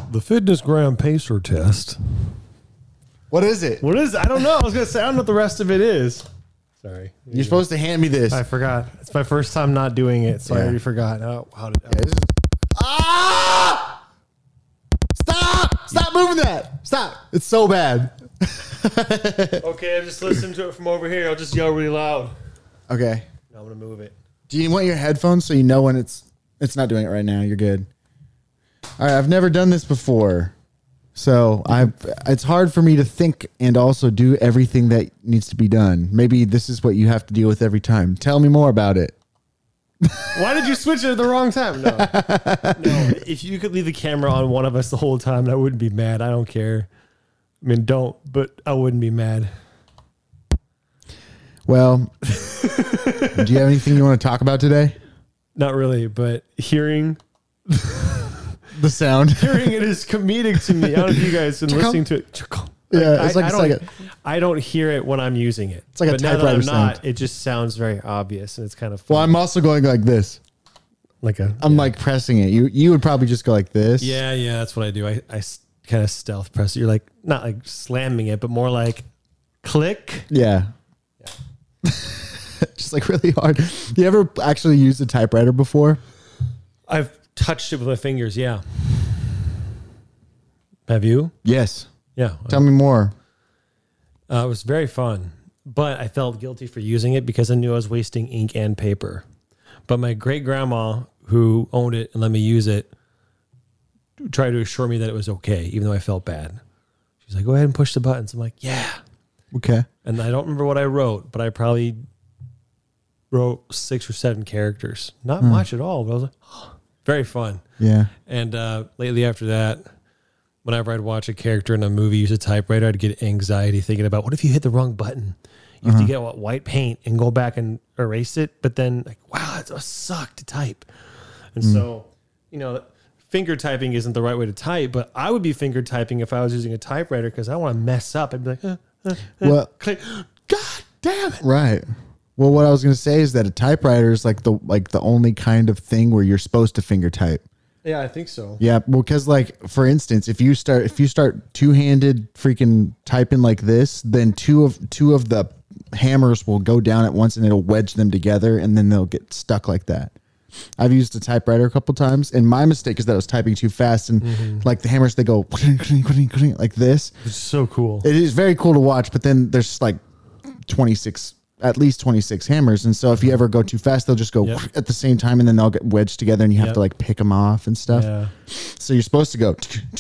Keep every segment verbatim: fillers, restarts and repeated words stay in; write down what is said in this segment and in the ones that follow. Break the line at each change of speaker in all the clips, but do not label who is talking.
The Fitness Gram Pacer test.
What is it?
What is? I don't know. I was gonna say I don't know what the rest of it is. Sorry.
You're supposed to hand me this.
I forgot. It's my first time not doing it, so
Yeah.
I already forgot. Oh, how did?
Yeah, this is- ah! Stop! Stop moving that! Stop! It's so bad.
Okay, I just listened to it from over here. I'll just yell really loud.
Okay.
I'm gonna move it.
Do you want your headphones so you know when it's it's not doing it right now? You're good. All right, I've never done this before. So I it's hard for me to think and also do everything that needs to be done. Maybe this is what you have to deal with every time. Tell me more about it.
Why did you switch it at the wrong time? No. No. If you could leave the camera on one of us the whole time, I wouldn't be mad. I don't care. I mean, don't, but I wouldn't be mad.
Well, do you have anything you want to talk about today?
Not really, but hearing
The sound.
hearing it is comedic to me. I don't know if you guys been listening to it.
Yeah, it's like
I,
a
I don't,
second.
I don't hear it when I'm using it.
It's like a
but now that
typewriter
I'm not,
sound.
it just sounds very obvious, and it's kind of fun.
Well, I'm also going like this.
like a.
I'm
yeah.
like pressing it. You you would probably just go like this.
Yeah, yeah, that's what I do. I, I kind of stealth press it. You're like not like slamming it, but more like click.
Yeah.
Yeah.
Just like really hard. You ever actually used a typewriter before?
I've touched it with my fingers. Yeah. Have you?
Yes.
Yeah.
Tell me more.
Uh, it was very fun, but I felt guilty for using it because I knew I was wasting ink and paper. But my great grandma, who owned it and let me use it, tried to assure me that it was okay, even though I felt bad. She's like, "Go ahead and push the buttons." I'm like, "Yeah."
Okay.
And I don't remember what I wrote, but I probably wrote six or seven characters. Not
Hmm.
much at all, but I was like, oh, very fun.
Yeah.
And uh, lately after that, whenever I'd watch a character in a movie use a typewriter, I'd get anxiety thinking about, what if you hit the wrong button? You have
Uh-huh.
to get what, white paint and go back and erase it. But then, like, wow, that's a suck to type. And
Mm.
so, you know, finger typing isn't the right way to type, but I would be finger typing if I was using a typewriter because I don't want to mess up. I'd be like, uh, uh, uh,
Well,
click. God damn it.
right. Well, what I was going to say is that a typewriter is like the like the only kind of thing where you're supposed to finger type.
Yeah, I think so.
Yeah, well, because like for instance, if you start if you start two handed freaking typing like this, then two of two of the hammers will go down at once and it'll wedge them together, and then they'll get stuck like that. I've used a typewriter a couple times, and my mistake is that I was typing too fast, and
Mm-hmm.
like the hammers they go like this.
It's so cool.
It is very cool to watch, but then there's like twenty-six, at least twenty-six hammers, and so if you ever go too fast, they'll just go
Yep.
at the same time, and then they'll get wedged together, and you have
Yep.
to like pick them off and stuff.
Yeah.
So you're supposed to go.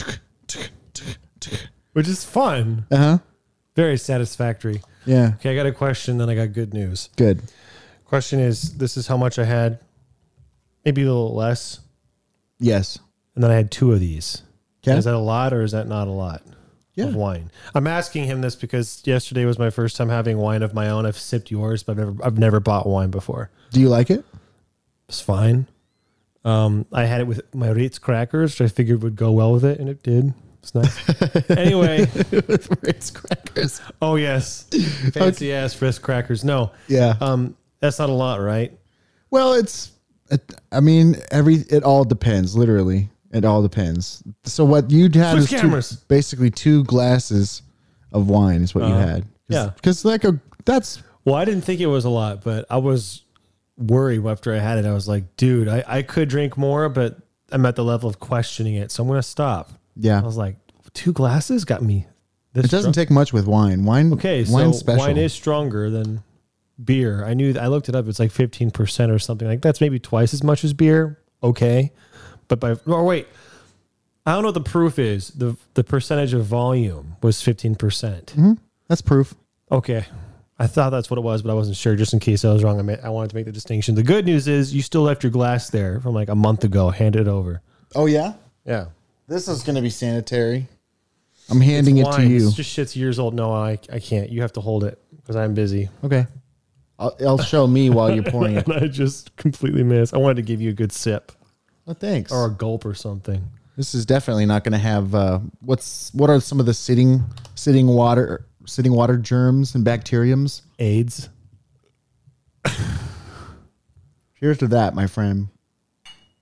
Which is fun.
Uh huh.
Very satisfactory.
Yeah.
Okay, I got a question, then I got good news.
Good.
Question is, this is how much I had, maybe a little less,
Yes.
and then I had two of these.
Okay.
Is that a lot or is that not a lot
Yeah.
of wine? I'm asking him this because yesterday was my first time having wine of my own. I've sipped yours, but I've never I've never bought wine before.
Do you like it?
It's fine. Um, I had it with my Ritz crackers, which I figured would go well with it, and it did. It's nice. Anyway,
With Ritz crackers.
oh yes, fancy ass Ritz crackers. No,
Yeah.
um, that's not a lot, right?
Well, it's. It, I mean, every. It all depends. Literally, it all depends. So what you had
Switch
is two,
cameras.
basically two glasses of wine is what you
Uh,
had.
yeah.
Because like a that's
Well, I didn't think it was a lot, but I was worried after I had it. I was like, dude, I, I could drink more, but I'm at the level of questioning it, so I'm gonna stop.
yeah.
I was like, two glasses got me. This
It doesn't
drunk.
take much with wine. Wine.
Okay, so
wine's special.
wine is stronger than beer. I knew. I looked it up. It's like fifteen percent or something. Like that's maybe twice as much as beer. Okay, but by or wait, I don't know what the proof is. the The percentage of volume was fifteen percent.
hmm That's proof.
Okay, I thought that's what it was, but I wasn't sure. Just in case I was wrong, I made, I wanted to make the distinction. The good news is you still left your glass there from like a month ago. Hand it over.
Oh yeah.
Yeah,
This is gonna be sanitary. I'm handing it to
wine.
you.
It's just shit's years old. No, I I can't. You have to hold it because I'm busy.
Okay. I'll, I'll show me while you're pouring it.
And I just completely missed. I wanted to give you a good sip
Oh, thanks.
or a gulp or something.
This is definitely not going to have. Uh, what's what are some of the sitting sitting water sitting water germs and bacteriums?
AIDS.
Cheers to that, my friend.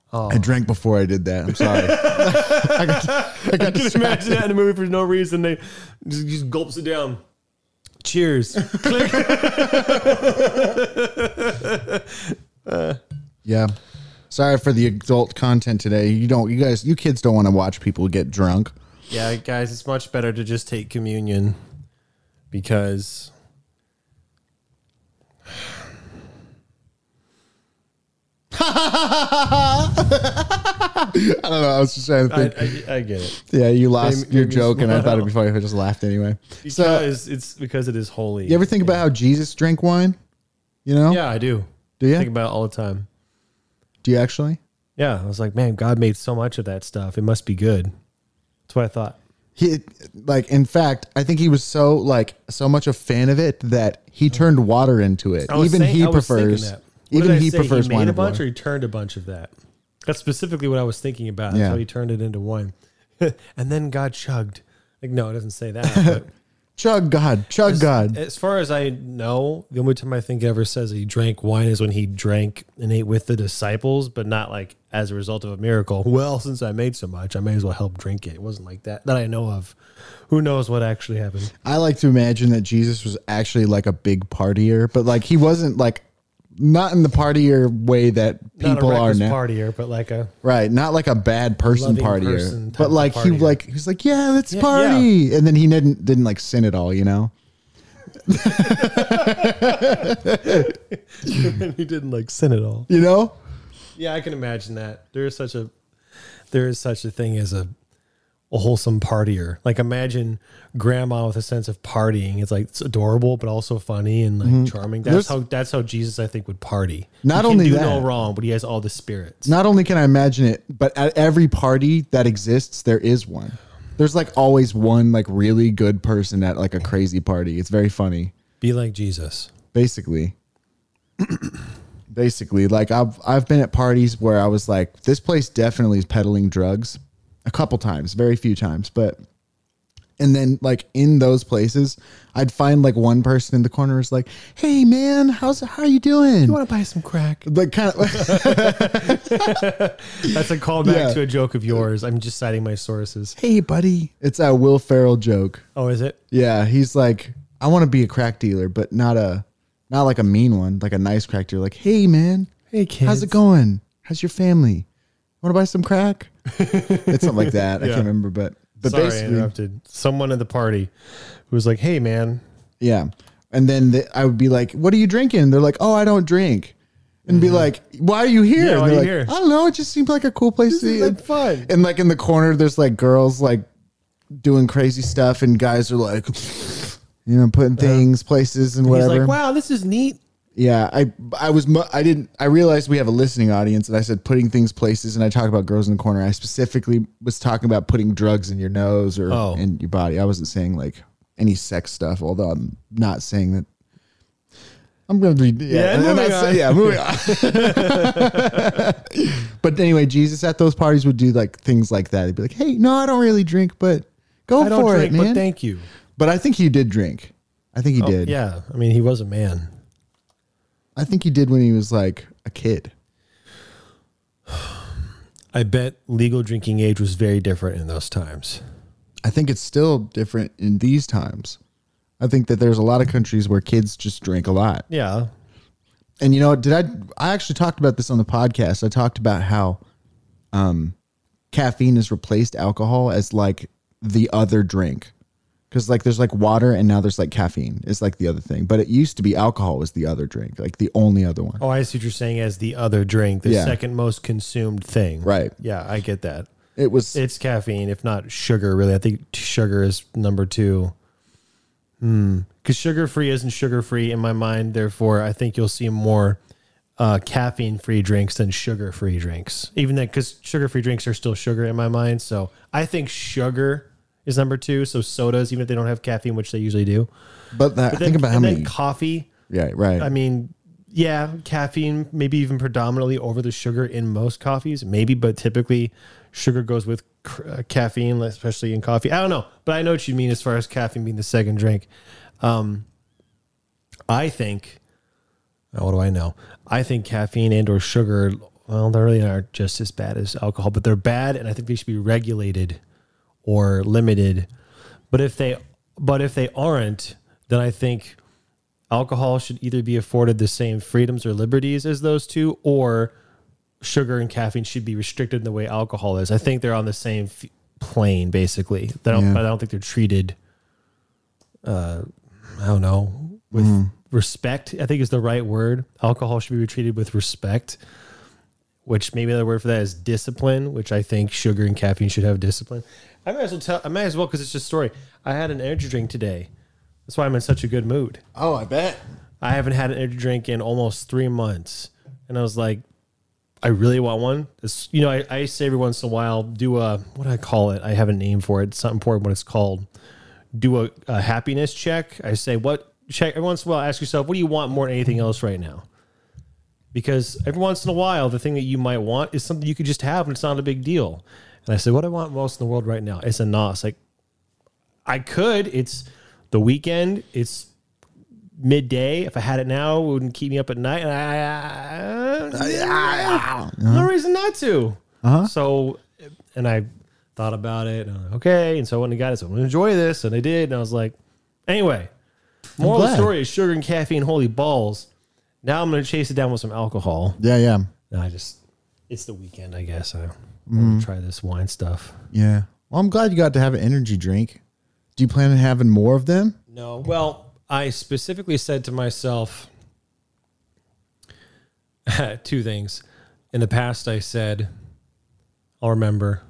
Oh.
I drank before I did that. I'm sorry. I got, I got
I can imagine that in a movie for no reason. They just, just gulps it down. Cheers. Click.
uh, yeah. Sorry for the adult content today. You don't, you guys, you kids don't want to watch people get drunk.
Yeah, guys, it's much better to just take communion because
I don't know. I was just trying to think.
I, I, I get it.
Yeah, you lost
Maybe-
your
maybe
joke, and I thought it'd be
smile.
funny if I just laughed anyway.
Because
So,
it's because it is holy.
you ever think about how Jesus drank wine? You know?
Yeah, I do.
Do you?
Think about it all the time.
Do you actually?
Yeah, I was like, man, God made so much of that stuff. It must be good. That's what I thought.
He, like, in fact, I think he was so like so much a fan of it that he turned water into it.
I was
Even
saying-
he
I was thinking
prefers.
that. What
Even
did I
he
say?
prefers
he made
wine
a
of
bunch,
water.
or he turned a bunch of that. That's specifically what I was thinking about. That's
Yeah.
how he turned it into wine. And then God chugged. Like, no, it doesn't say that. But
Chug God, chug
as,
God.
as far as I know, the only time I think it ever says he drank wine is when he drank and ate with the disciples, but not like as a result of a miracle. Well, since I made so much, I may as well help drink it. It wasn't like that that I know of. Who knows what actually happened?
I like to imagine that Jesus was actually like a big partier, but like he wasn't like not in the partier way that
Not
people
a
are
reckless
now.
partier, but like a
Right, not like a bad person
Loving
partier,
person type
but
of
like he
partier.
like he's like, yeah, let's
Yeah,
party, and then he didn't didn't like sin at all, you know.
he didn't like sin at all.
You know,
Yeah, I can imagine that. There is such a there is such a thing as a a wholesome partier. Like imagine grandma with a sense of partying. It's like it's adorable, but also funny and like charming. That's
There's-
how that's how Jesus I think would party.
Not
he can
only
do
that-
no wrong, but he has all the spirits.
not only can I imagine it, but at every party that exists, there is one. There's like always one like really good person at like a crazy party. It's very funny.
Be like Jesus.
Basically. Basically, like I've I've been at parties where I was like, this place definitely is peddling drugs. A couple times, very few times, but and then like in those places, I'd find like one person in the corner is like, "Hey man, how's how you doing?"
You want to buy some crack?
Like kind of
That's a callback
Yeah.
to a joke of yours. I'm just citing my sources.
"Hey buddy." It's a Will Ferrell joke.
Oh, is it?
Yeah, he's like, "I want to be a crack dealer, but not a not like a mean one, like a nice crack dealer. Like, hey man,
Hey kids.
how's it going? How's your family? Want to buy some crack?" It's something like that. I
Yeah.
can't remember, but but
Sorry, I
basically,
interrupted. Someone at the party who was like, "Hey, man,
yeah. And then the, I would be like, "What are you drinking?" They're like, "Oh, I don't drink." And be like, "Why are you here?"
Yeah,
and
why
they're
are
like,
you here?
"I don't know. It just seemed like a cool place to
is
be."
like fun."
And like in the corner, there's like girls like doing crazy stuff, and guys are like, you know, putting things, places, and
He's
whatever.
like, "Wow, this is neat."
Yeah, I I was mu- I didn't I realized we have a listening audience, and I said putting things places, and I talk about girls in the corner. I specifically was talking about putting drugs in your nose or
Oh.
in your body. I wasn't saying like any sex stuff, although I'm not saying that. I'm going to be yeah,
Yeah,
I'm
moving
not
on.
say- yeah, moving on. But anyway, Jesus at those parties would do like things like that. He'd be like, "Hey, no, I don't really drink, but go
I don't
for
drink,
it, man."
but thank you.
But I think he did drink. I think he
Oh,
did.
yeah, I mean, he was a man.
I think he did when he was like a kid.
I bet legal drinking age was very different in those times.
I think it's still different in these times. I think that there's a lot of countries where kids just drink a lot.
Yeah.
And you know, did I I actually talked about this on the podcast. I talked about how um caffeine has replaced alcohol as like the other drink. Cuz like there's like water and now there's like caffeine. It's like the other thing. But it used to be alcohol was the other drink, like the only other one.
Oh, I see what you're saying as the other drink, the
Yeah.
second most consumed thing.
Right.
Yeah, I get that.
It was
It's caffeine, if not sugar, really. I think sugar is number two. Hmm. Because sugar free isn't sugar free in my mind. Therefore, I think you'll see more uh, caffeine free drinks than sugar free drinks. Even that, because sugar free drinks are still sugar in my mind. So I think sugar is number two. So sodas, even if they don't have caffeine, which they usually do.
but that,
But then,
think about how
and
many
then coffee.
Yeah, right.
I mean, yeah, caffeine, maybe even predominantly over the sugar in most coffees, maybe, but typically sugar goes with cr- uh, caffeine, especially in coffee. I don't know, but I know what you mean as far as caffeine being the second drink. Um, I think, oh, what do I know? I think caffeine and or sugar well, they really aren't just as bad as alcohol, but they're bad, and I think they should be regulated or limited. But if they, but if they aren't, then I think alcohol should either be afforded the same freedoms or liberties as those two, or sugar and caffeine should be restricted in the way alcohol is. I think they're on the same f- plane, basically. They don't,
Yeah.
But I don't think they're treated, uh, I don't know, with mm. respect, I think is the right word. Alcohol should be treated with respect, which maybe the word for that is discipline, which I think sugar and caffeine should have discipline. I might as well tell, I might as well, because it's just a story. I had an energy drink today. That's why I'm in such a good mood.
Oh, I bet.
I haven't had an energy drink in almost three months. And I was like, I really want one. It's, you know, I, I say every once in a while, do a, what do I call it? I have a name for it. It's not important what it's called. Do a, a happiness check. I say, what check? Every once in a while, ask yourself, what do you want more than anything else right now? Because every once in a while, the thing that you might want is something you could just have and it's not a big deal. And I said, what I want most in the world right now is a N O S. Like, I could. It's the weekend. It's midday. If I had it now, it wouldn't keep me up at night. And I, uh, no reason not to.
Uh-huh.
So, and I thought about it. And I'm like, okay. And so I went and got it. So I'm going to enjoy this. And I did. And I was like, anyway, moral of the story is sugar and caffeine, holy balls. Now I'm going to chase it down with some alcohol.
Yeah, yeah.
No, I just, it's the weekend, I guess. I want to try this wine stuff.
Yeah. Well, I'm glad you got to have an energy drink. Do you plan on having more of them?
No. Well, I specifically said to myself two things. In the past, I said, I'll remember,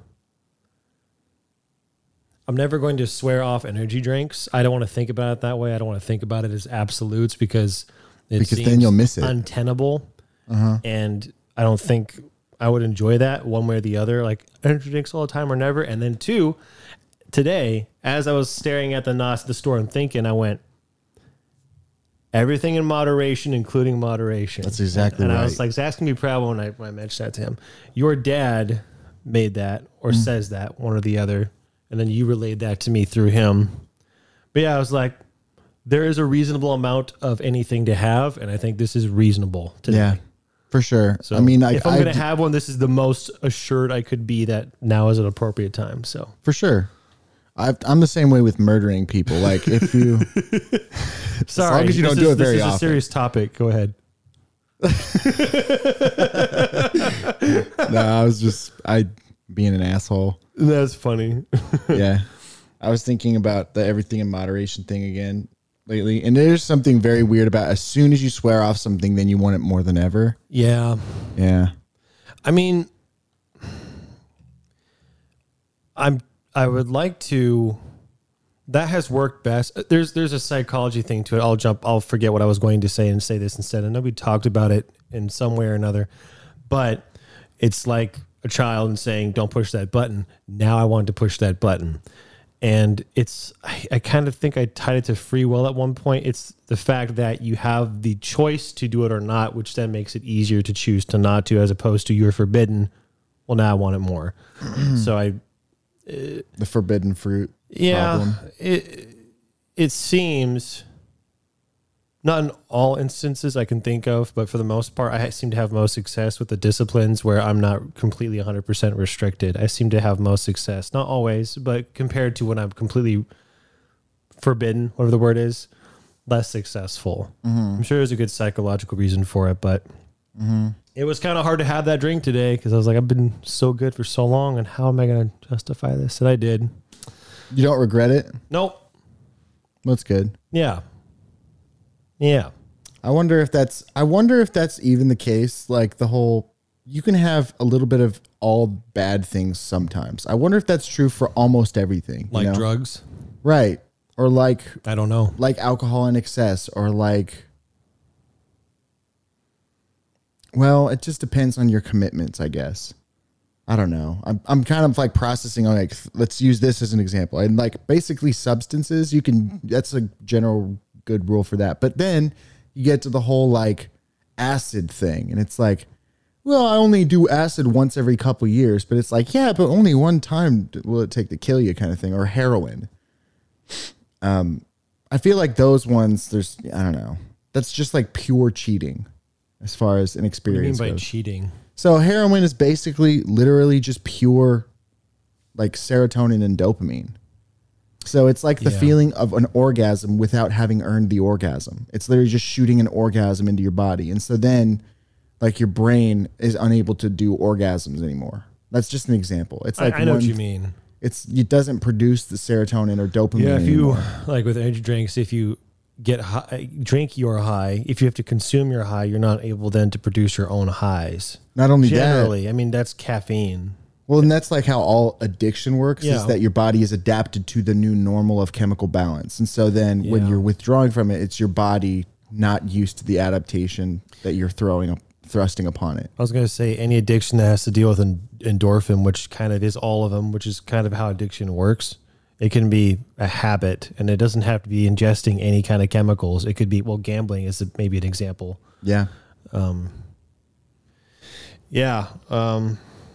I'm never going to swear off energy drinks. I don't want to think about it that way. I don't want to think about it as absolutes because it
because
seems
then you'll miss it.
untenable.
Uh-huh.
And I don't think I would enjoy that one way or the other, like energy drinks all the time or never. And then two, today, as I was staring at the N O S at the store and thinking, I went, everything in moderation, including moderation.
That's exactly
and, and
right.
I was like, Zach's going to be proud when I, when I mentioned that to him. Your dad made that or mm. says that, one or the other. And then you relayed that to me through him. But yeah, I was like, there is a reasonable amount of anything to have. And I think this is reasonable today.
Yeah, for sure.
So
I mean, I,
if I'm
I
going to
d- have
one, this is the most assured I could be that now is an appropriate time. So
for sure. I've, I'm the same way with murdering people. Like if you,
sorry,
as long as you don't
is,
do it very
this is
often.
a serious topic. Go ahead.
No, I was just, I being an asshole.
That's funny.
Yeah. I was thinking about the everything in moderation thing again lately. And there's something very weird about as soon as you swear off something, then you want it more than ever.
Yeah.
Yeah.
I mean, I'm, I would like to, that has worked best. There's, there's a psychology thing to it. I'll jump, I'll forget what I was going to say and say this instead. I know we talked about it in some way or another, but it's like a child and saying, don't push that button. Now I want to push that button. And it's, I, I kind of think I tied it to free will at one point. It's the fact that you have the choice to do it or not, which then makes it easier to choose to not to, as opposed to you're forbidden. Well, now I want it more. So I, uh,
the forbidden fruit.
yeah,
problem.
it, it seems not in all instances I can think of, but for the most part, I seem to have most success with the disciplines where I'm not completely one hundred percent restricted. I seem to have most success, not always, but compared to when I'm completely forbidden, whatever the word is, less successful. Mm-hmm. I'm sure there's a good psychological reason for it, but mm-hmm. it was kind of hard to have that drink today because I was like, I've been so good for so long, and how am I going to justify this? And I did.
You don't regret it?
Nope.
That's good.
Yeah. Yeah.
I wonder if that's, I wonder if that's even the case. Like the whole, you can have a little bit of all bad things sometimes. I wonder if that's true for almost everything.
Like
you know?
drugs?
Right. Or like,
I don't know.
like alcohol in excess or like, well, it just depends on your commitments, I guess. I don't know. I'm I'm kind of like processing on like, let's use this as an example. And like basically substances, you can, that's a general good rule for that. But then you get to the whole like acid thing. And it's like, well, I only do acid once every couple years, but it's like, yeah, but only one time will it take to kill you kind of thing. Or heroin. Um, I feel like those ones, there's, I don't know. That's just like pure cheating as far as an
What do you mean
experience
by
goes.
cheating?
So heroin is basically literally just pure like serotonin and dopamine. So it's like the
Yeah.
feeling of an orgasm without having earned the orgasm. It's literally just shooting an orgasm into your body. And so then like your brain is unable to do orgasms anymore. That's just an example. It's like
I, I know
one,
what you mean.
It's it doesn't produce the serotonin or dopamine
Yeah, if you
anymore.
like with energy drinks, if you get high, drink your high, if you have to consume your high, you're not able then to produce your own highs.
Not only that,
Generally, I mean that's caffeine.
well, and that's like how all addiction works
Yeah.
is that your body is adapted to the new normal of chemical balance. And so then when
Yeah.
you're withdrawing from it, it's your body not used to the adaptation that you're throwing up, thrusting upon it.
I was going to say any addiction that has to deal with en- endorphin, which kind of is all of them, which is kind of how addiction works. It can be a habit, and it doesn't have to be ingesting any kind of chemicals. It could be, well, gambling is maybe an example.
Yeah.
Yeah. Um,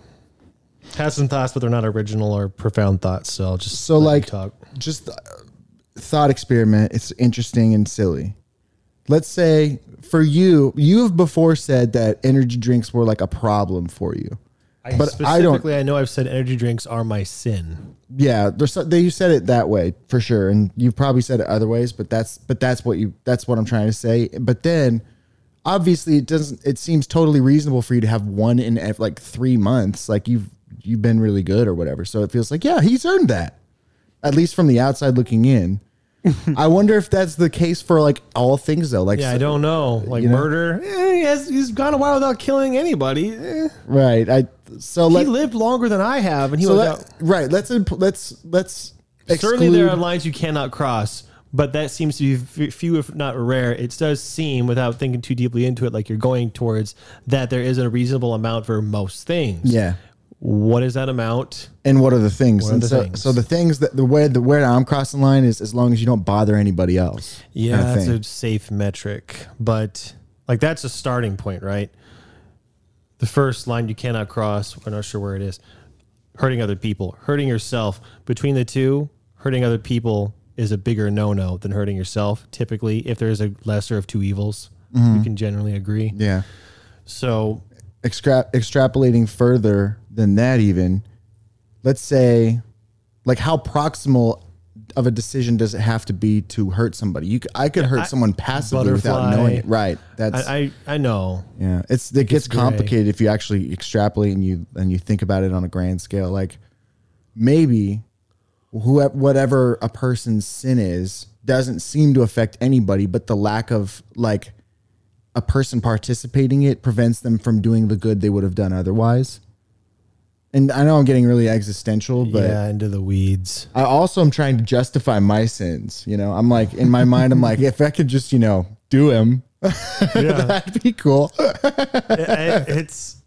have some thoughts, but they're not original or profound thoughts. So I'll just
So
let you
like
talk.
just uh, thought experiment. It's interesting and silly. Let's say for you, you have before said that energy drinks were like a problem for you.
I
but I don't-
specifically, I, know I've said energy drinks are my sin.
Yeah, there's so- they you said it that way for sure, and you've probably said it other ways, but that's but that's what you that's what I'm trying to say. But then, obviously, it doesn't. It seems totally reasonable for you to have one in ev- like three months. Like you've you've been really good or whatever. So it feels like yeah, he's earned that, at least from the outside looking in. I wonder if that's the case for like all things though. Like
Yeah, I don't know. Like
you know?
murder, eh, he has, he's gone a while without killing anybody. Eh.
right. I so
He
let
lived longer than I have, and he
so
was
let,
out.
right. Let's imp- let's let's
Certainly, there are
exclude-
lines you cannot cross, but that seems to be f- few, if not rare. It does seem, without thinking too deeply into it, like you're going towards that there is a reasonable amount for most things.
yeah.
What is that amount?
And what are the things?
What are
and
the
so,
things?
so the things that the way the where I'm crossing the line is as long as you don't bother anybody else.
Yeah,
kind of
that's
thing.
a safe metric, but like that's a starting point, right? The first line you cannot cross. We're not sure where it is. Hurting other people, hurting yourself. Between the two, hurting other people is a bigger no-no than hurting yourself. Typically, if there is a lesser of two evils, we can generally agree.
Yeah.
So
Extra- extrapolating further than that, even let's say, like how proximal of a decision does it have to be to hurt somebody? You, c- I could hurt
I-
someone passively without
butterfly.
knowing it. Right. That's
I, I, I know.
yeah. It's it gets
gray.
complicated if you actually extrapolate and you and you think about it on a grand scale. Like maybe who whatever a person's sin is doesn't seem to affect anybody, but the lack of like a person participating in it prevents them from doing the good they would have done otherwise. And I know I'm getting really existential, but
Yeah, into the weeds.
I also am trying to justify my sins. You know, I'm like in my mind, I'm like, if I could just, you know, do him,
Yeah.
that'd be cool.
I- it's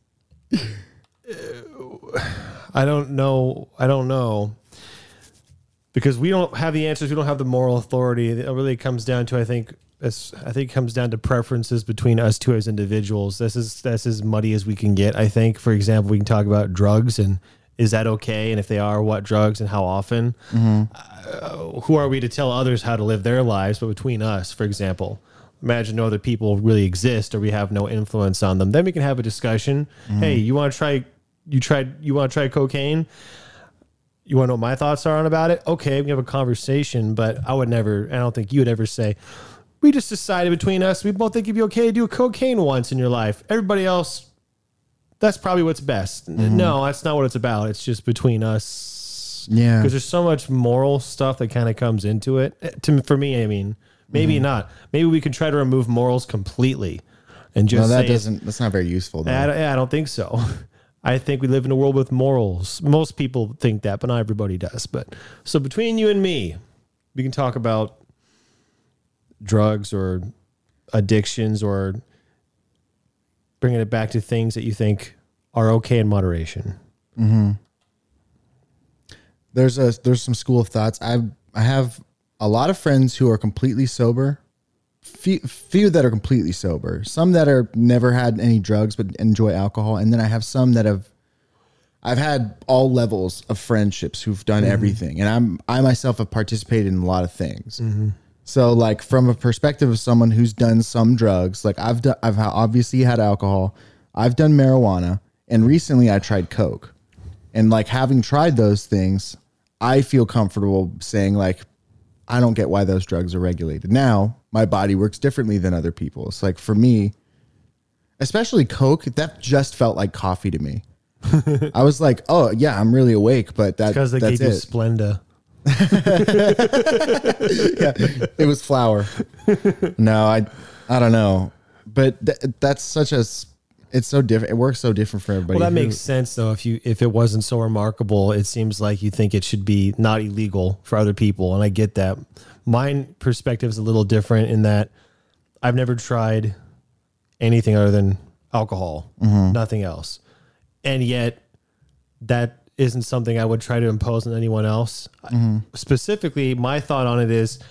I don't know. I don't know because we don't have the answers. We don't have the moral authority. It really comes down to I think it's, I think it comes down to preferences between us two as individuals. This is that's as muddy as we can get. I think, for example, we can talk about drugs and is that okay? And if they are, what drugs and how often? Uh, who are we to tell others how to live their lives? But between us, for example, imagine no other people really exist or we have no influence on them. Then we can have a discussion. Hey, you want to try? You tried? You want to try cocaine? You want to know what my thoughts are on about it? Okay, we have a conversation. But I would never. I don't think you would ever say. We just decided between us. We both think it'd be okay to do cocaine once in your life. Everybody else. That's probably what's best. No, that's not what it's about. It's just between us.
Yeah.
Because there's so much moral stuff that kind of comes into it. Eh, To, for me, I mean, maybe not. Maybe we can try to remove morals completely and just
No, that
say,
doesn't, that's not very useful though.
I don't, I don't think so. I think we live in a world with morals. Most people think that, but not everybody does. But so between you and me, we can talk about drugs or addictions or bringing it back to things that you think are okay in moderation.
There's a, there's some school of thoughts. I, I have a lot of friends who are completely sober, few, few that are completely sober, some that are never had any drugs, but enjoy alcohol. And then I have some that have, I've had all levels of friendships who've done everything. And I'm, I myself have participated in a lot of things. So like from a perspective of someone who's done some drugs, like I've done, I've obviously had alcohol. I've done marijuana, and recently I tried coke. And like having tried those things, I feel comfortable saying like, I don't get why those drugs are regulated. Now, my body works differently than other people's. Like for me, especially coke, that just felt like coffee to me. I was like, oh yeah, I'm really awake, but that,
because they
that's
gave you
it.
Splenda.
Yeah, it was flour. No, I, I don't know, but th- that's such a, it's so different. It works so different for everybody.
Well, that
who,
makes sense though. If you if it wasn't so remarkable, it seems like you think it should be not illegal for other people, and I get that. Mine perspective is a little different in that I've never tried anything other than alcohol, mm-hmm. nothing else, and yet that isn't something I would try to impose on anyone else. Mm-hmm. Specifically, my thought on it is,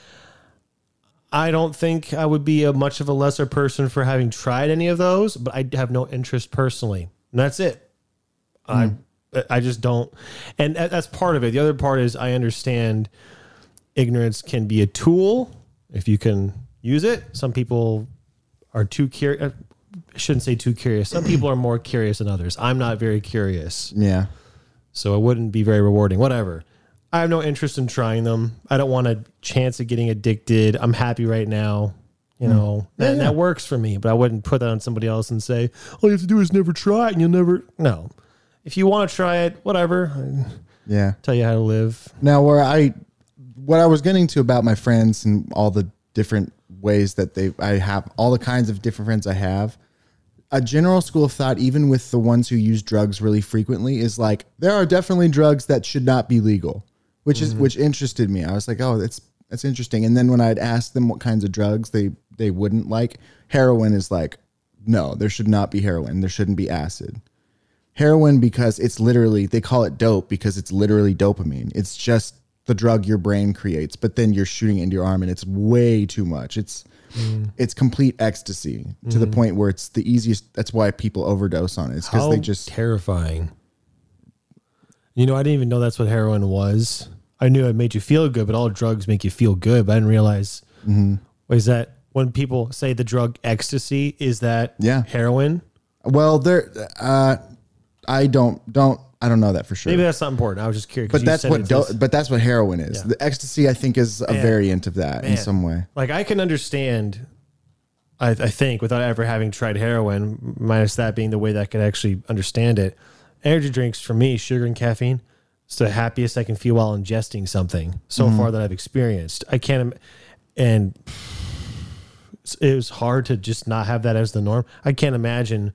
I don't think I would be a much of a lesser person for having tried any of those, but I have no interest personally. And that's it. Mm. I I just don't. And that's part of it. The other part is I understand ignorance can be a tool if you can use it. Some people are too curious. I shouldn't say too curious. Some people are more curious than others. I'm not very curious.
Yeah.
So it wouldn't be very rewarding. Whatever. I have no interest in trying them. I don't want a chance of getting addicted. I'm happy right now. You know, mm. that, yeah, yeah. that works for me, but I wouldn't put that on somebody else and say, all you have to do is never try it and you'll never. No. If you want to try it, whatever.
Yeah.
Tell you how to live.
Now, where I, what I was getting to about my friends and all the different ways that they, I have all the kinds of different friends I have, a general school of thought, even with the ones who use drugs really frequently, is like, there are definitely drugs that should not be legal, which is, mm-hmm. which interested me. I was like, oh, that's, that's interesting. And then when I'd ask them what kinds of drugs they, they wouldn't like, heroin is like, no, there should not be heroin. There shouldn't be acid. Heroin, because it's literally, they call it dope because it's literally dopamine. It's just the drug your brain creates, but then you're shooting it into your arm and it's way too much. It's, Mm. it's complete ecstasy to mm. the point where it's the easiest. That's why people overdose on it. It's because they just
terrifying. You know, I didn't even know that's what heroin was. I knew it made you feel good, but all drugs make you feel good. But I didn't realize. Mm-hmm. Is that when people say the drug ecstasy, is that
yeah.
heroin?
Well, there, uh, I don't don't. I don't know that for sure.
Maybe that's not important. I was just curious.
But that's what do, but that's what heroin is.
Yeah.
The ecstasy, I think, is a
Man.
variant of that Man. in some way.
Like I can understand, I, I think, without ever having tried heroin, minus that being the way that I could actually understand it. Energy drinks for me, sugar and caffeine, it's the happiest I can feel while ingesting something so mm-hmm. far that I've experienced. I can't, and it was hard to just not have that as the norm. I can't imagine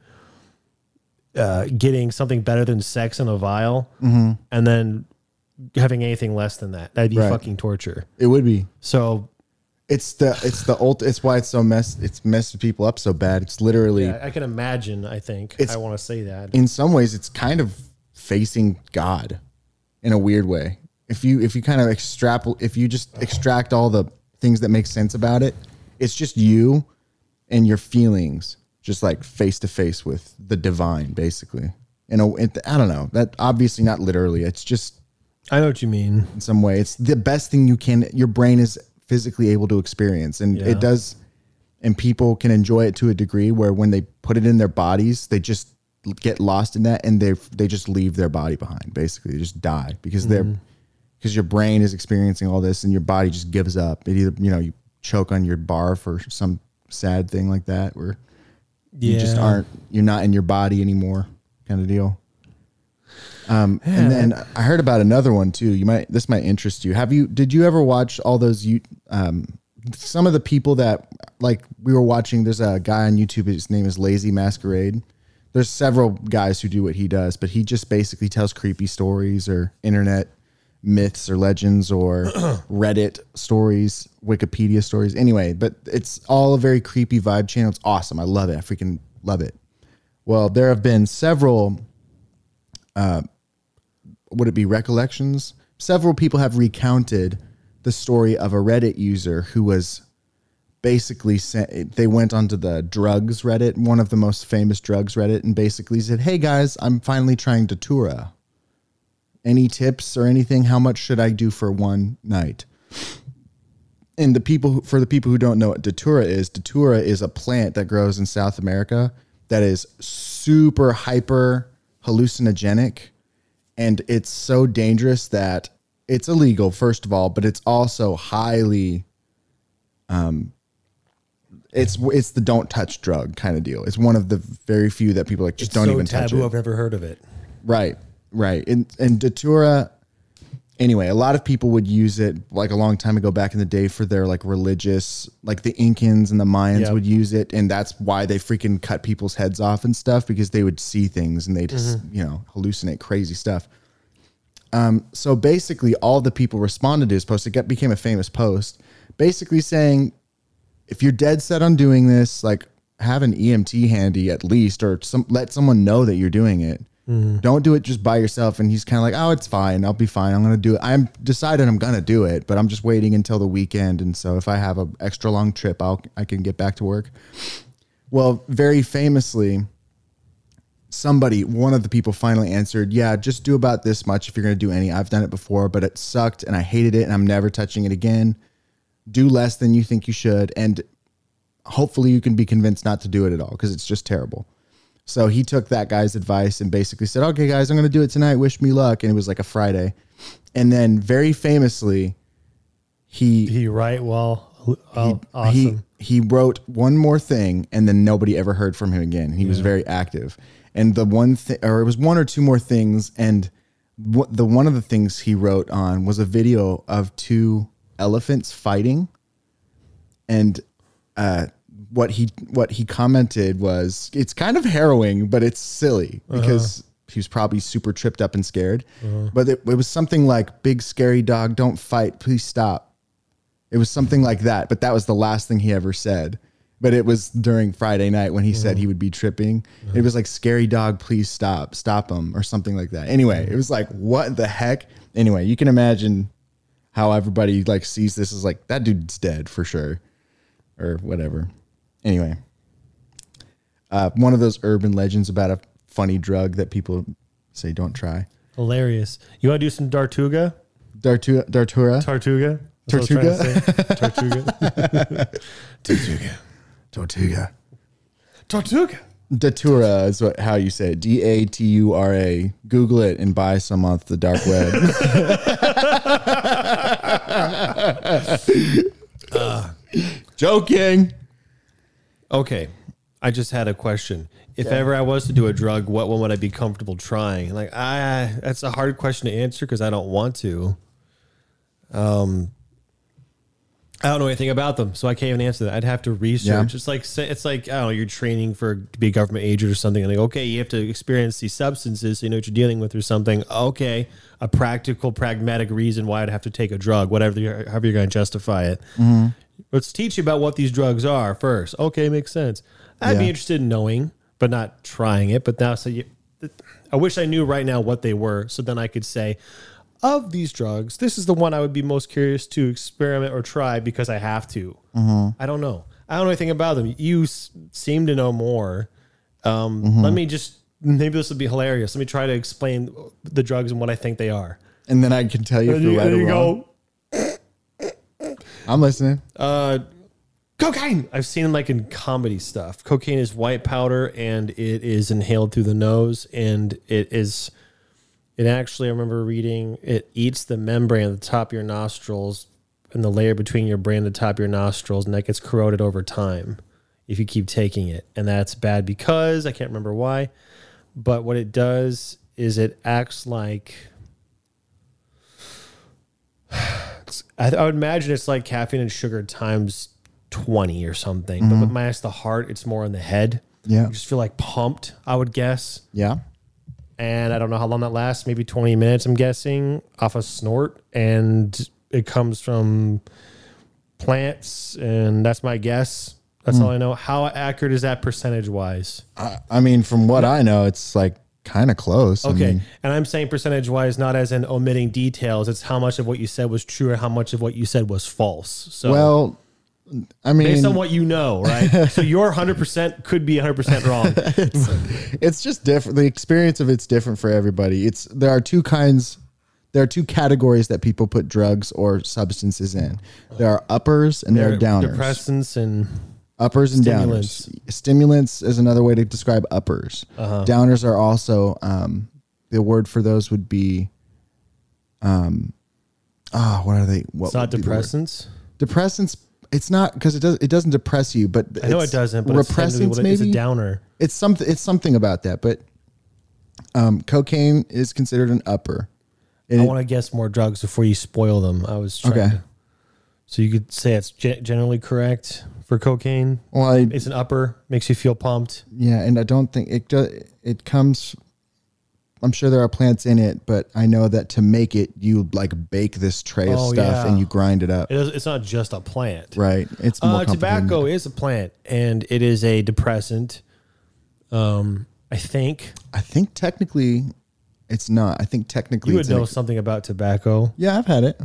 Uh, getting something better than sex in a vial mm-hmm. and then having anything less than that. That'd be right. fucking torture.
It would be.
So
it's the, it's the ult, it's why it's so messed, it's messed people up so bad. It's literally,
yeah, I can imagine, I think I want to say that
in some ways it's kind of facing God in a weird way. If you, if you kind of extrapolate, if you just extract all the things that make sense about it, it's just you and your feelings just like face to face with the divine, basically. You know, it, I don't know that obviously not literally. It's just,
I know what you mean.
In some way, it's the best thing you can, your brain is physically able to experience. And yeah. it does, and people can enjoy it to a degree where when they put it in their bodies, they just get lost in that and they they just leave their body behind. Basically, they just die because they're, mm. because your brain is experiencing all this and your body just gives up. It either, you know, you choke on your barf or some sad thing like that where you yeah. just aren't, you're not in your body anymore kind of deal. Um, yeah. And then I heard about another one too. You might, this might interest you. Have you, did you ever watch all those, you, um, some of the people that like we were watching, there's a guy on YouTube, his name is Lazy Masquerade. There's several guys who do what he does, but he just basically tells creepy stories or internet myths or legends or Reddit stories, Wikipedia stories. Anyway, but it's all a very creepy vibe channel. It's awesome. I love it. I freaking love it. Well, there have been several, uh, would it be recollections? Several people have recounted the story of a Reddit user who was basically sent, they went onto the drugs Reddit, one of the most famous drugs Reddit, and basically said, hey guys, I'm finally trying Datura. Any tips or anything? How much should I do for one night? And the people, who, for the people who don't know what Datura is, Datura is a plant that grows in South America that is super hyper hallucinogenic. And it's so dangerous that it's illegal, first of all, but it's also highly, um, it's, it's the don't touch drug kind of deal. It's one of the very few that people like, just
it's
don't
so
even
taboo,
touch it.
I've never heard of it.
Right. Right. And, and Datura, anyway, a lot of people would use it like a long time ago back in the day for their like religious, like the Incans and the Mayans
Yep.
would use it. And that's why they freaking cut people's heads off and stuff, because they would see things and they just, mm-hmm. you know, hallucinate crazy stuff. Um, so basically all the people responded to his post. It got, became a famous post basically saying, if you're dead set on doing this, like have an E M T handy at least, or some, let someone know that you're doing it. Mm. Don't do it just by yourself. And he's kind of like, oh, it's fine. I'll be fine. I'm going to do it. I'm decided I'm going to do it, but I'm just waiting until the weekend. And so if I have an extra long trip, I'll, I can get back to work. Well, very famously, somebody, one of the people finally answered, yeah, just do about this much if you're going to do any. I've done it before, but it sucked and I hated it and I'm never touching it again. Do less than you think you should. And hopefully you can be convinced not to do it at all, because it's just terrible. So he took that guy's advice and basically said, okay, guys, I'm going to do it tonight. Wish me luck. And it was like a Friday. And then very famously, he...
He write well, well
he,
awesome.
He, he wrote one more thing and then nobody ever heard from him again. He yeah. was very active. And the one thing, or it was one or two more things. And w- the one of the things he wrote on was a video of two elephants fighting. And... uh what he what he commented was, it's kind of harrowing, but it's silly because uh-huh. he was probably super tripped up and scared. Uh-huh. But it, it was something like, big scary dog, don't fight, please stop. It was something like that, but that was the last thing he ever said. But it was during Friday night when he uh-huh. said he would be tripping. Uh-huh. It was like, scary dog, please stop, stop him, or something like that. Anyway, it was like, what the heck? Anyway, you can imagine how everybody like sees this as like, that dude's dead for sure, or whatever. Anyway, uh, one of those urban legends about a funny drug that people say don't try.
Hilarious. You want to do some Dartuga?
Dartu- Dartura?
Tartuga?
Tortuga?
Tartuga. Tortuga.
Tortuga.
Tortuga.
Datura is what, how you say it. D A T U R A. Google it and buy some off the dark web. uh, Joking.
Okay, I just had a question. If
yeah.
ever I was to do a drug, what one would I be comfortable trying? Like, I that's a hard question to answer because I don't want to. Um, I don't know anything about them, so I can't even answer that. I'd have to research. Yeah. It's like it's like I don't know. You're training for to be a government agent or something, and like, okay, you have to experience these substances, so you know what you're dealing with, or something. Okay, a practical, pragmatic reason why I'd have to take a drug, whatever, you're, however you're going to justify it. Mm-hmm. Let's teach you about what these drugs are first. Okay, makes sense. I'd yeah. be interested in knowing, but not trying it. But now, so you, I wish I knew right now what they were, so then I could say, of these drugs, this is the one I would be most curious to experiment or try because I have to. Mm-hmm. I don't know. I don't know anything about them. You s- seem to know more. Um, mm-hmm. Let me just, maybe this would be hilarious. Let me try to explain the drugs and what I think they are.
And then I can tell you if you're right or wrong. Go, I'm listening.
Uh, cocaine. I've seen them like in comedy stuff. Cocaine is white powder and it is inhaled through the nose, and it is, it actually, I remember reading, it eats the membrane at the top of your nostrils and the layer between your brain and the top of your nostrils, and that gets corroded over time if you keep taking it. And that's bad because, I can't remember why, but what it does is it acts like, I, I would imagine it's like caffeine and sugar times twenty or something. Mm-hmm. But, but minus the heart, it's more in the head.
Yeah.
You just feel like pumped, I would guess.
Yeah.
And I don't know how long that lasts. Maybe twenty minutes, I'm guessing, off a snort. And it comes from plants. And that's my guess. That's mm. all I know. How accurate is that percentage wise?
I, I mean, from what I know, it's like kind of close.
Okay.
I mean,
and I'm saying percentage wise, not as in omitting details. It's how much of what you said was true or how much of what you said was false. So,
well, I mean,
based on what you know, right? So your one hundred percent could be one hundred percent wrong.
it's, it's just different. The experience of it's different for everybody. It's, there are two kinds, there are two categories that people put drugs or substances in. There are uppers and there, there are downers.
Depressants and
Uppers and
Stimulants.
downers. Stimulants is another way to describe uppers.
Uh-huh.
Downers are also um, the word for those would be um ah what are they? What
It's not
would be the word?
depressants.
Depressants. It's not because it does. It doesn't depress you, but
I know it
it's
doesn't, but it's technically
repressants
what it is,
maybe.
a downer.
It's something. It's something about that. But um, cocaine is considered an upper. And
I
it-
want to guess more drugs before you spoil them. I was trying
Okay.
to- so you could say it's ge- generally correct for cocaine.
well, I,
It's an upper, makes you feel pumped.
yeah, and I don't think it does. It comes. I'm sure there are plants in it, but I know that to make it, you like bake this tray of
Oh,
stuff
yeah.
and you grind it up.
It is, it's not just a plant.
Right. It's more
Uh,
complicated.
tobacco is a plant, and it is a depressant. Um, I think
I think technically, it's not. I think technically,
you would
it's an
know
ex-
something about tobacco.
Yeah, I've had it.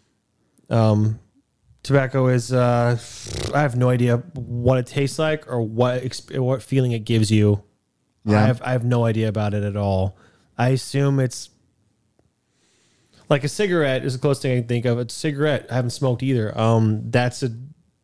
Um, tobacco is. Uh, I have no idea what it tastes like or what exp- what feeling it gives you.
Yeah.
I have I have no idea about it at all. I assume it's like a cigarette is the closest thing I can think of. A cigarette, I haven't smoked either. Um, that's a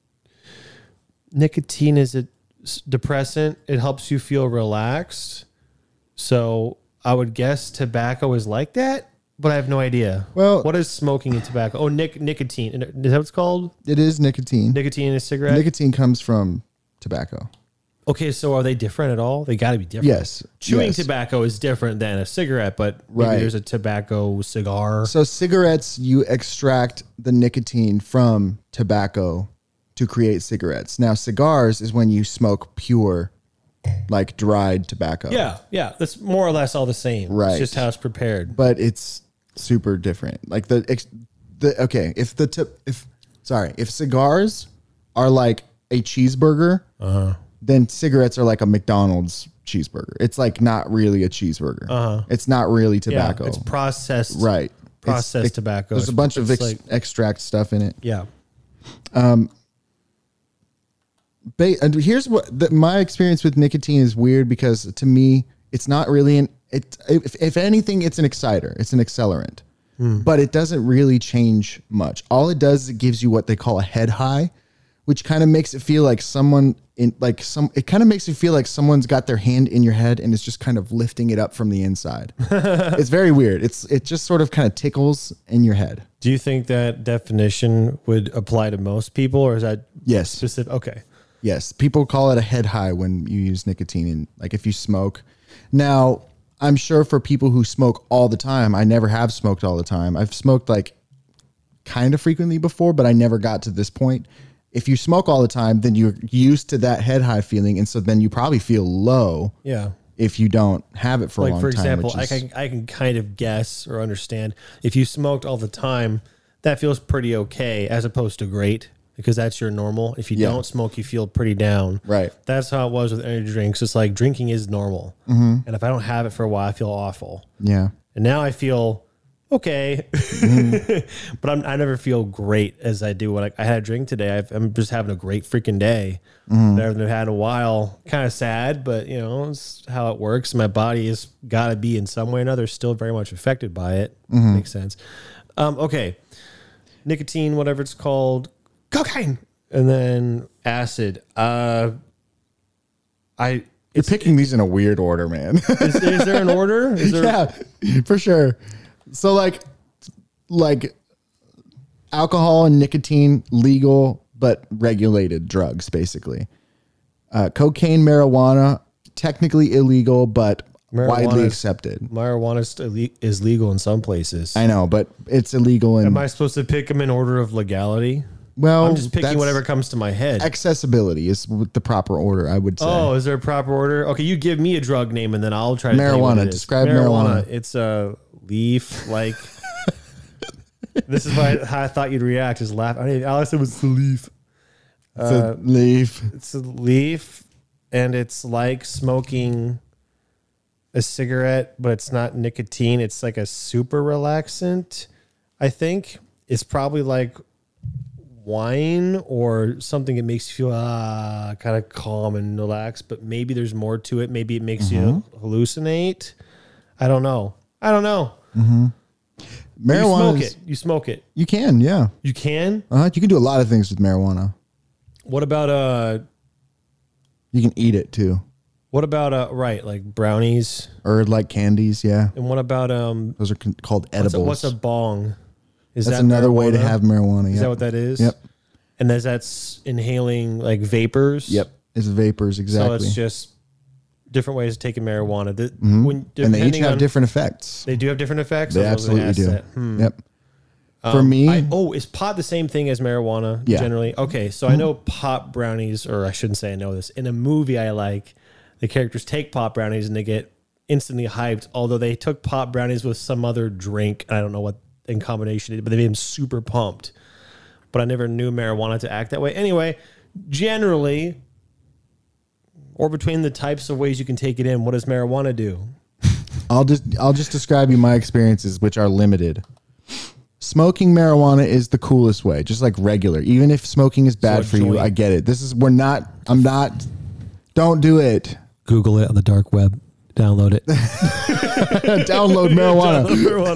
nicotine is a s- depressant. It helps you feel relaxed. So I would guess tobacco is like that, but I have no idea.
Well-
what is smoking in tobacco? Oh, nic- nicotine. Is that what it's called?
It is nicotine.
Nicotine in a cigarette?
Nicotine comes from tobacco.
Okay, so are they different at all? They got to be different.
Yes.
Chewing
yes.
tobacco is different than a cigarette, but maybe
Right.
there's a tobacco cigar.
So cigarettes, you extract the nicotine from tobacco to create cigarettes. Now cigars is when you smoke pure, like dried tobacco.
Yeah, yeah, that's more or less all the same.
Right.
It's just how it's prepared.
But it's super different. Like the ex- the okay, if the tip if sorry, if cigars are like a cheeseburger,
Uh-huh.
then cigarettes are like a McDonald's cheeseburger. It's like not really a cheeseburger.
Uh-huh.
It's not really
Yeah,
tobacco.
it's processed.
right. It's-
processed
it-
tobacco.
There's a bunch of
It's
ex-
like-
extract stuff in it.
Yeah.
Ba- and here's what the, my experience with nicotine is weird because to me it's not really an it if, if anything it's an exciter, it's an accelerant, but it doesn't really change much. All it does is it gives you what they call a head high, which kind of makes it feel like someone in like some it kind of makes it feel like someone's got their hand in your head and is just kind of lifting it up from the inside. It's very weird. It's it just sort of kind of tickles in your head.
Do you think that definition would apply to most people, or is that
Yes.
specific? Okay.
Yes, people call it a head high when you use nicotine and like if you smoke. Now, I'm sure for people who smoke all the time, I never have smoked all the time. I've smoked like kind of frequently before, but I never got to this point. If you smoke all the time, then you're used to that head high feeling, and so then you probably feel low
Yeah.
if you don't have it for a
Like
long
for
time.
example,
which
I
is-
can I can kind of guess or understand if you smoked all the time, that feels pretty okay as opposed to great because that's your normal. If you
Yeah.
don't smoke, you feel pretty down.
Right.
That's how it was with energy drinks. It's like drinking is normal,
Mm-hmm.
and if I don't have it for a while, I feel awful.
yeah.
And now I feel okay,
Mm-hmm.
but I'm, I never feel great as I do when I, I had a drink today. I've, I'm just having a great freaking day.
Mm-hmm.
Better than I've had in a while. Kind of sad, but you know, it's how it works. My body has got to be in some way or another still very much affected by it.
Mm-hmm.
Makes sense. Um, okay. Nicotine, whatever it's called, cocaine, and then acid. Uh, I,
You're picking these in a weird order, man.
is, is there an order? Is there,
Yeah, for sure. So like, like alcohol and nicotine legal but regulated drugs, basically. Uh, cocaine, marijuana, technically illegal but widely
Marijuana is-
accepted.
Marijuana is ille- is legal in some places.
I know, but it's illegal in
Am I supposed to pick them in order of legality?
well.
I'm just picking
that's-
whatever comes to my head.
Accessibility is the proper order, I would say.
Oh, is there a proper order? Okay, you give me a drug name and then I'll try to tell you what
Marijuana.
it is.
Describe marijuana.
It's a leaf. Like this is why how I thought you'd react. Is laugh. I mean, Alex said it was the leaf.
It's a leaf.
It's a leaf, and it's like smoking a cigarette, but it's not nicotine. It's like a super relaxant. I think it's probably like wine or something that makes you feel ah, kind of calm and relaxed, but maybe there's more to it. Maybe it makes you hallucinate. I don't know. I don't know. You
Marijuana.
smoke
is-
it. You smoke it.
You can, yeah.
You can.
Uh-huh. You can do a lot of things with marijuana.
What about uh
You can eat it too.
What about uh right, like brownies?
Or like candies, yeah.
And what about um
Those are con- called
what's
edibles.
a, what's a bong? Is
That's
that
another
marijuana?
way to have marijuana.
Is
Yep.
that what that is?
Yep.
And is that's inhaling like vapors?
Yep. It's vapors, exactly.
So it's just different ways of taking marijuana. The,
Mhm.
when,
and they each
depending
have
on-
different effects.
They do have different effects.
They
I was gonna
absolutely
ask
do.
that. Hmm.
Yep. For
Um,
me,
I, oh, is pot the same thing as marijuana?
Yeah.
Generally, okay. So I know pot brownies, or I shouldn't say I know this. In a movie I like, the characters take pot brownies and they get instantly hyped. Although they took pot brownies with some other drink, I don't know what in combination, but they made them super pumped. But I never knew marijuana to act that way. Anyway, generally, or between the types of ways you can take it in, what does marijuana do?
I'll just I'll just describe you my experiences, which are limited. Smoking marijuana is the coolest way, just like regular. Even if smoking is bad
So a
for you,
joint.
I get it. This is we're not. I'm not. Don't do it.
Google it on the dark web. Download it.
Download marijuana.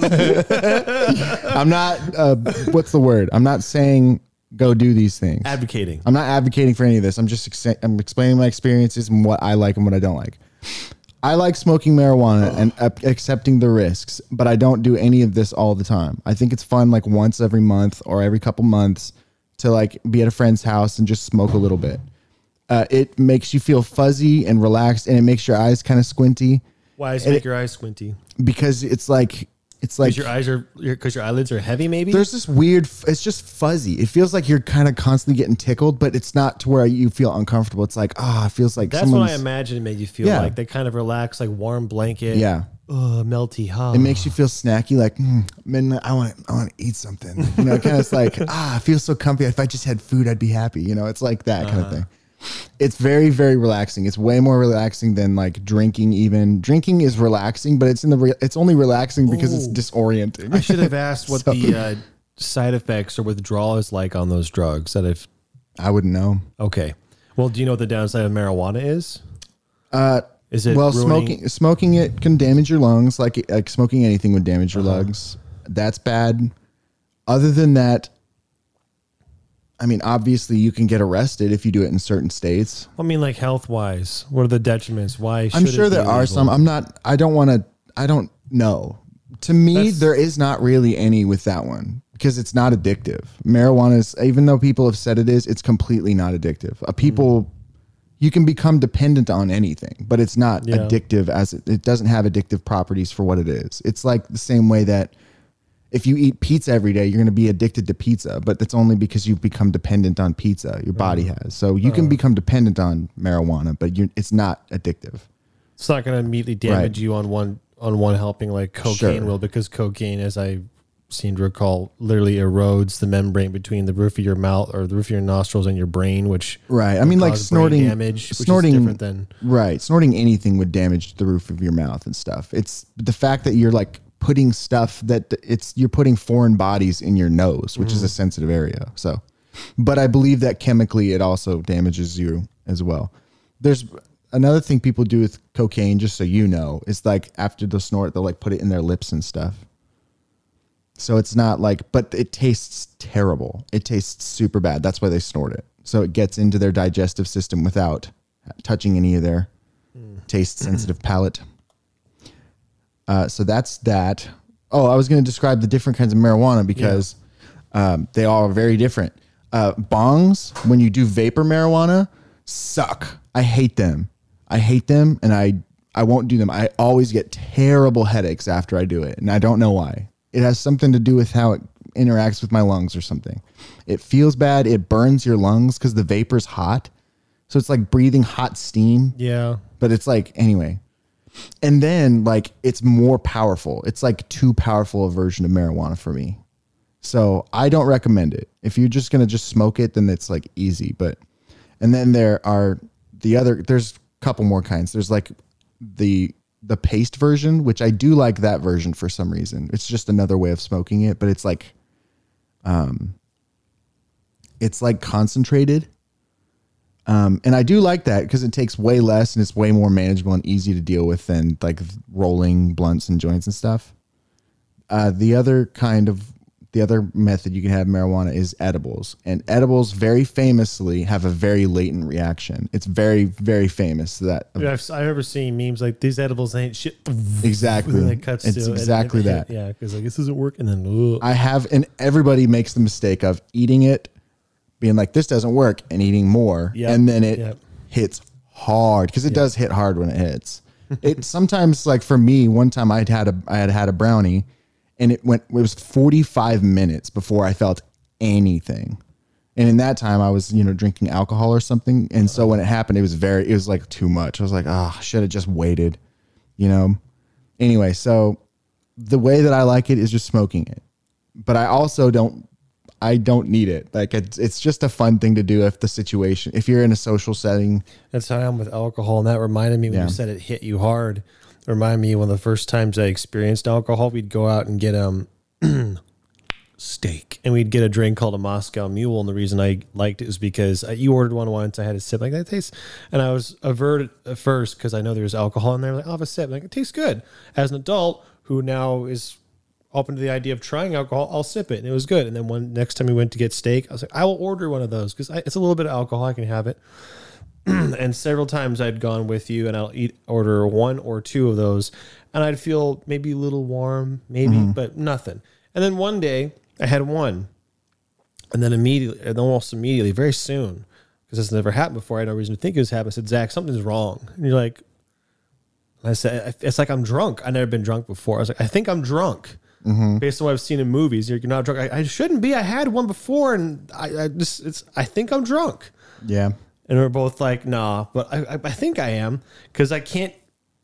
I'm not. Uh, what's the word? I'm not saying go do these things.
Advocating.
I'm not advocating for any of this. I'm just ex- I'm explaining my experiences and what I like and what I don't like. I like smoking marijuana and uh, accepting the risks, but I don't do any of this all the time. I think it's fun like once every month or every couple months to like be at a friend's house and just smoke a little bit. Uh, it makes you feel fuzzy and relaxed, and it makes your eyes kind of squinty
Why does it
And
make
it-
your eyes squinty?
because it's like it's like
Because your eyes are because your eyelids are heavy. Maybe
there's this weird. It's just fuzzy. It feels like you're kind of constantly getting tickled, but it's not to where you feel uncomfortable. It's like ah, it feels like
that's what
someone's.
I imagine it made you feel
Yeah.
like. They kind of relax, like warm blanket.
Yeah.
Ugh, melty. Huh?
It makes you feel snacky, like, mm, man, I want to, I want to eat something. You know, kind of it's like, ah, I feel so comfy. If I just had food, I'd be happy. You know, it's like that kind of thing. It's very, very relaxing. It's way more relaxing than like drinking. Even drinking is relaxing, but it's in the, re- it's only relaxing because it's
Ooh.
disorienting.
I should have asked what
So-
the uh, side effects or withdrawal is like on those drugs. That if
I wouldn't know.
okay, well, do you know what the downside of marijuana is?
Uh,
Is it
well,
ruining-
smoking, smoking it can damage your lungs. Like, like smoking anything would damage your lungs. That's bad. Other than that, I mean, obviously you can get arrested if you do it in certain states.
I mean, like health wise, what are the detriments? Why?
I'm
should
sure
it be
there are
legal?
some. I'm not, I don't want to, I don't know. To me,
That's-
there is not really any with that one because it's not addictive. Marijuana is, even though people have said it is, it's completely not addictive. Uh, people,
Hmm.
you can become dependent on anything, but it's not
Yeah.
addictive as it, it doesn't have addictive properties for what it is. It's like the same way that if you eat pizza every day, you're going to be addicted to pizza, but that's only because you've become dependent on pizza. Your body
Hmm.
has. So you can become dependent on marijuana, but you it's not addictive.
It's not going to immediately damage you on one on one helping like cocaine
Sure.
will, because cocaine, as I seem to recall, literally erodes the membrane between the roof of your mouth or the roof of your nostrils and your brain, which
Right. I
will
mean, like
cause brain
snorting,
damage, which
snorting,
is different than
right. Snorting anything would damage the roof of your mouth and stuff. It's the fact that you're like putting stuff that it's, you're putting foreign bodies in your nose, which is a sensitive area. So, but I believe that chemically it also damages you as well. There's another thing people do with cocaine, just so you know, is like after the snort, they'll like put it in their lips and stuff. So it's not like, but it tastes terrible. It tastes super bad. That's why they snort it. So it gets into their digestive system without touching any of their taste sensitive palate. Uh, so that's that. Oh, I was going to describe the different kinds of marijuana because um, they all are very different. Uh, bongs, when you do vapor marijuana, suck. I hate them. I hate them, and I I won't do them. I always get terrible headaches after I do it, and I don't know why. It has something to do with how it interacts with my lungs or something. It feels bad. It burns your lungs because the vapor's hot. So it's like breathing hot steam,
yeah.
but it's like, anyway. And then like, it's more powerful. It's like too powerful a version of marijuana for me. So I don't recommend it. If you're just going to just smoke it, then it's like easy. But, and then there are the other, there's a couple more kinds. There's like the, the paste version, which I do like that version for some reason. It's just another way of smoking it, but it's like, um, it's like concentrated. Um, and I do like that because it takes way less and it's way more manageable and easy to deal with than like rolling blunts and joints and stuff. Uh, the other kind of the other method you can have marijuana is edibles, and edibles very famously have a very latent reaction. It's very, very famous that
Yeah, I've, I've never seen memes like these edibles ain't shit.
exactly.
And then it cuts
It's
to it,
exactly
and it-
that.
Yeah, because like this doesn't work, and then ugh.
I have, and everybody makes the mistake of eating it, being like, this doesn't work, and eating more.
Yep.
And then it
Yep.
hits hard because it does hit hard when it hits. It sometimes, like for me, one time I'd had a, I had had a brownie and it went, it was forty-five minutes before I felt anything. And in that time I was, you know, drinking alcohol or something. And so when it happened, it was very, it was like too much. I was like, oh, I should have just waited, you know? Anyway, so the way that I like it is just smoking it, but I also don't, I don't need it. Like it's, it's just a fun thing to do if the situation, if you're in a social setting.
That's how I am with alcohol, and that reminded me when
Yeah.
you said it hit you hard. It reminded me one of the first times I experienced alcohol. We'd go out and get um steak, and we'd get a drink called a Moscow Mule. And the reason I liked it was because I, you ordered one once. I had a sip, like that tastes, and I was averted at first because I know there's alcohol in there. Like, I'll have a sip, like it tastes good. As an adult who now is open to the idea of trying alcohol, I'll sip it, and it was good. And then one next time we went to get steak, I was like, I will order one of those because it's a little bit of alcohol. I can have it. And several times I'd gone with you, and I'll eat order one or two of those, and I'd feel maybe a little warm, maybe,
Mm-hmm.
but nothing. And then one day I had one, and then immediately, and almost immediately, very soon, because this never happened before, I had no reason to think it was happening. I said, Zach, something's wrong. And you're like, and I said, it's like I'm drunk. I've never been drunk before. I was like, I think I'm drunk.
Mm-hmm.
Based on what I've seen in movies, you're not drunk. I, I shouldn't be. I had one before, and I, I just, it's, I think I'm drunk.
Yeah.
And we're both like, nah, but I, I, I think I am because I can't.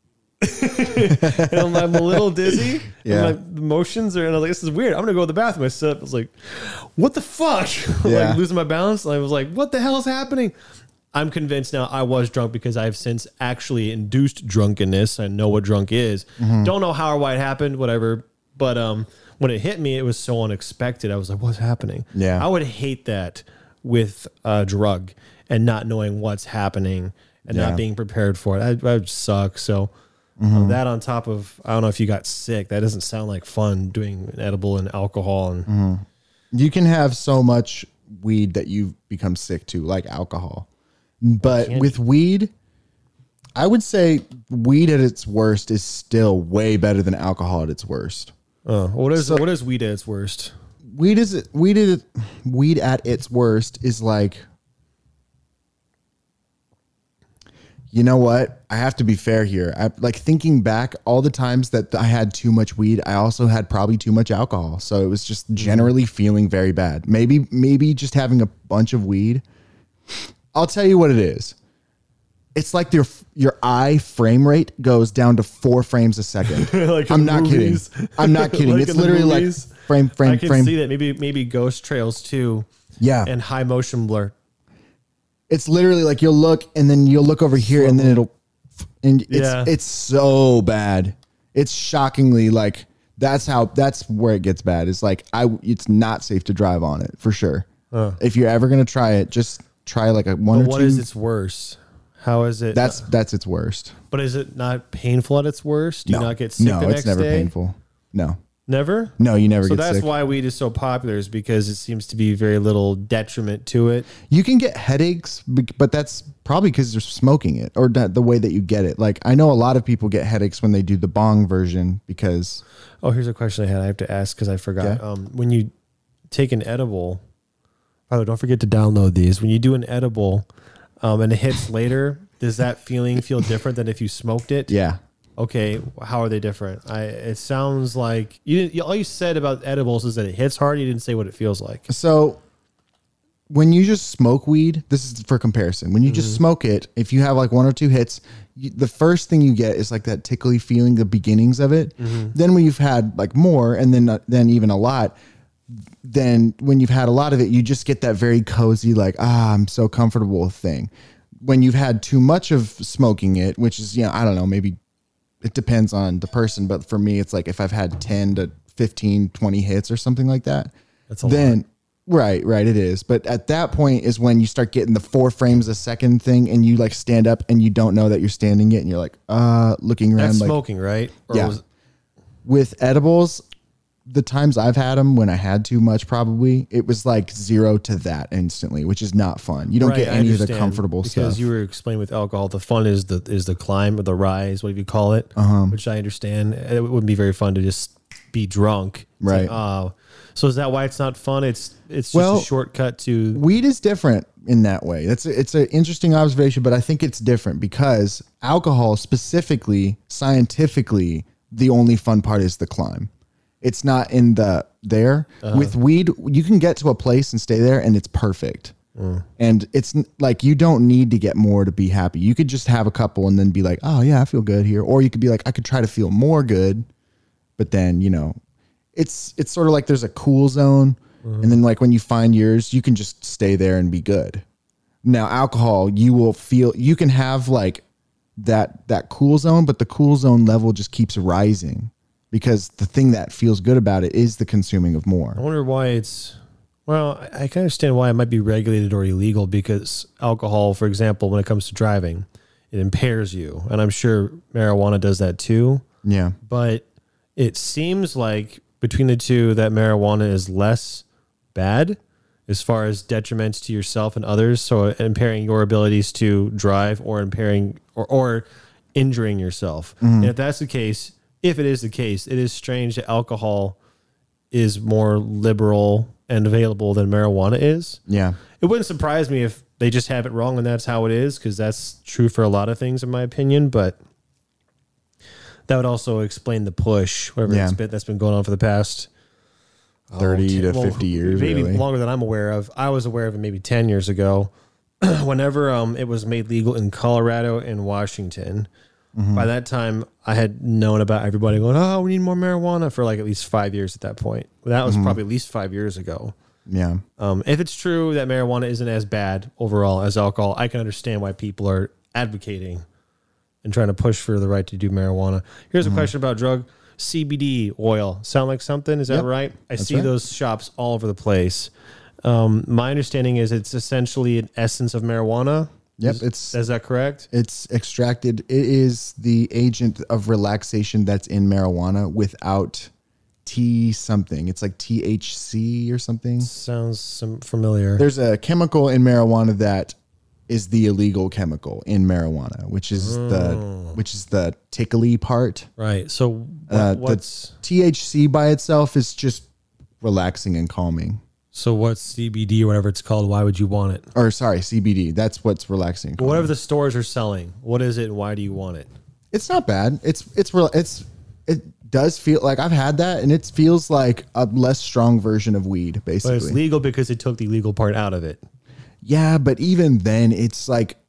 And I'm, I'm a little dizzy.
Yeah.
And my emotions are, and I was like, this is weird. I'm going to go to the bathroom. I said, I was like, what the fuck?
Yeah.
Like losing my balance. And I was like, what the hell is happening? I'm convinced now I was drunk because I've since actually induced drunkenness. I know what drunk is.
Mm-hmm.
Don't know how or why it happened, whatever. But um, when it hit me, it was so unexpected. I was like, what's happening?
Yeah.
I would hate that with a drug and not knowing what's happening and
Yeah.
not being prepared for it. That, that would suck. So uh, that on top of, I don't know if you got sick, that doesn't sound like fun doing an edible and alcohol. And
You can have so much weed that you become sick to, like alcohol. But
can't-
with weed, I would say weed at its worst is still way better than alcohol at its worst.
uh, what is what is weed at its worst?
Weed is weed is weed at its worst is like, you know what? I have to be fair here. I, like thinking back, all the times that I had too much weed, I also had probably too much alcohol. So it was just generally feeling very bad. Maybe maybe just having a bunch of weed. I'll tell you what it is. It's like your your eye frame rate goes down to four frames a second.
Like in
I'm
the
not
movies.
kidding. I'm not kidding.
Like
It's
in the
literally like
movies.
frame frame
I can
frame.
see that. Maybe maybe Ghost Trails too.
Yeah.
And high motion blur.
It's literally like you'll look and then you'll look over here and then it'll and it's
Yeah.
it's so bad. It's shockingly like that's how that's where it gets bad. It's like I it's not safe to drive on it for sure.
Uh.
If you're ever gonna try it, just try like a one
But
or
what
two.
is its worst? How is it?
that's that's its worst.
But is it not painful at its worst? Do you
no,
not get sick
no,
the
it's
next
never
day?
painful. No,
Never?
no, you never
So
get
that's
sick.
why weed is so popular, is because it seems to be very little detriment to it.
You can get headaches, bec- but that's probably because you're smoking it or that the way that you get it. Like I know a lot of people get headaches when they do the bong version because
Oh, here's a question I had. I have to ask because I forgot.
Okay.
Um, when you take an edible, by the way, don't forget to download these. When you do an edible um, and it hits later, does that feeling feel different than if you smoked it?
yeah.
Okay, how are they different? I. It sounds like you didn't. All you said about edibles is that it hits hard. You didn't say what it feels like.
So when you just smoke weed, this is for comparison. When you just smoke it, if you have like one or two hits, you, the first thing you get is like that tickly feeling, the beginnings of it. Then when you've had like more and then uh, then even a lot, then when you've had a lot of it, you just get that very cozy, like, ah, I'm so comfortable thing. When you've had too much of smoking it, which is, you know, I don't know, maybe it depends on the person, but for me, it's like if I've had ten to fifteen, twenty hits or something like that,
That's a
then right, right, it is. But at that point is when you start getting the four frames a second thing and you like stand up and you don't know that you're standing it and you're like, uh, looking around
That's
like
smoking, right? Or
Yeah.
was-
with edibles, the times I've had them when I had too much, probably it was like zero to that instantly, which is not fun. You don't
Right,
get
I
any of the
understand,
comfortable
because
stuff.
you were explaining with alcohol, the fun is the is the climb or the rise, whatever you call it,
Uh-huh.
which I understand. It wouldn't be very fun to just be drunk, It's
Right.
like, oh, so is that why it's not fun? It's it's just
Well,
a shortcut to
Weed is different in that way. That's a, it's an interesting observation, but I think it's different because alcohol, specifically, scientifically, the only fun part is the climb. It's not in the there.
Uh-huh.
With weed, you can get to a place and stay there, and it's perfect.
Mm.
And it's n- like you don't need to get more to be happy. You could just have a couple and then be like, oh yeah, I feel good here. Or you could be like, I could try to feel more good, but then you know, it's it's sort of like there's a cool zone. And then like when you find yours, you can just stay there and be good. Now alcohol, you will feel, you can have like that, that cool zone, but the cool zone level just keeps rising because the thing that feels good about it is the consuming of
I
more.
wonder why it's, well, I I can understand why it might be regulated or illegal, because alcohol, for example, when it comes to driving, it impairs you. And I'm sure marijuana does that too.
Yeah.
But it seems like between the two that marijuana is less bad as far as detriments to yourself and others. So impairing your abilities to drive or impairing or, or injuring yourself. And if that's the case, if it is the case, it is strange that alcohol is more liberal and available than marijuana is.
Yeah.
It wouldn't surprise me if they just have it wrong and that's how it is, because that's true for a lot of things in my opinion. But that would also explain the push, whatever
Yeah.
it's been, that's been going on for the past
thirty to
well,
fifty years.
maybe
really.
longer than I'm aware of. I was aware of it maybe ten years ago. Whenever um, it was made legal in Colorado and Washington,
Mm-hmm.
by that time I had known about everybody going, oh, we need more marijuana, for like at least five years at that point. Well, that was
Mm-hmm.
probably at least five years ago.
Yeah.
Um, if it's true that marijuana isn't as bad overall as alcohol, I can understand why people are advocating and trying to push for the right to do marijuana. Here's
Mm-hmm.
a question about drug. C B D oil. Sound like something? Is that
Yep,
right? I see
right.
those shops all over the place. Um, my understanding is it's essentially an essence of marijuana.
Yep.
Is,
It's
is that correct?
it's extracted. It is the agent of relaxation that's in marijuana without T something. It's like T H C or something.
Sounds some familiar.
There's a chemical in marijuana that is the illegal chemical in marijuana, which is the which is the tickly part.
Right. So what,
Uh, the
what's
T H C by itself is just relaxing and calming.
so what's C B D or whatever it's called? Why would you want it?
Or sorry, C B D. That's what's relaxing. and
But whatever
calming.
the stores are selling, what is it and why do you want it?
It's not bad. It's it's real. It's it does feel like I've had that, and it feels like a less strong version of weed,
But
basically.
it's legal because they took the legal part out of it.
Yeah, but even then, it's like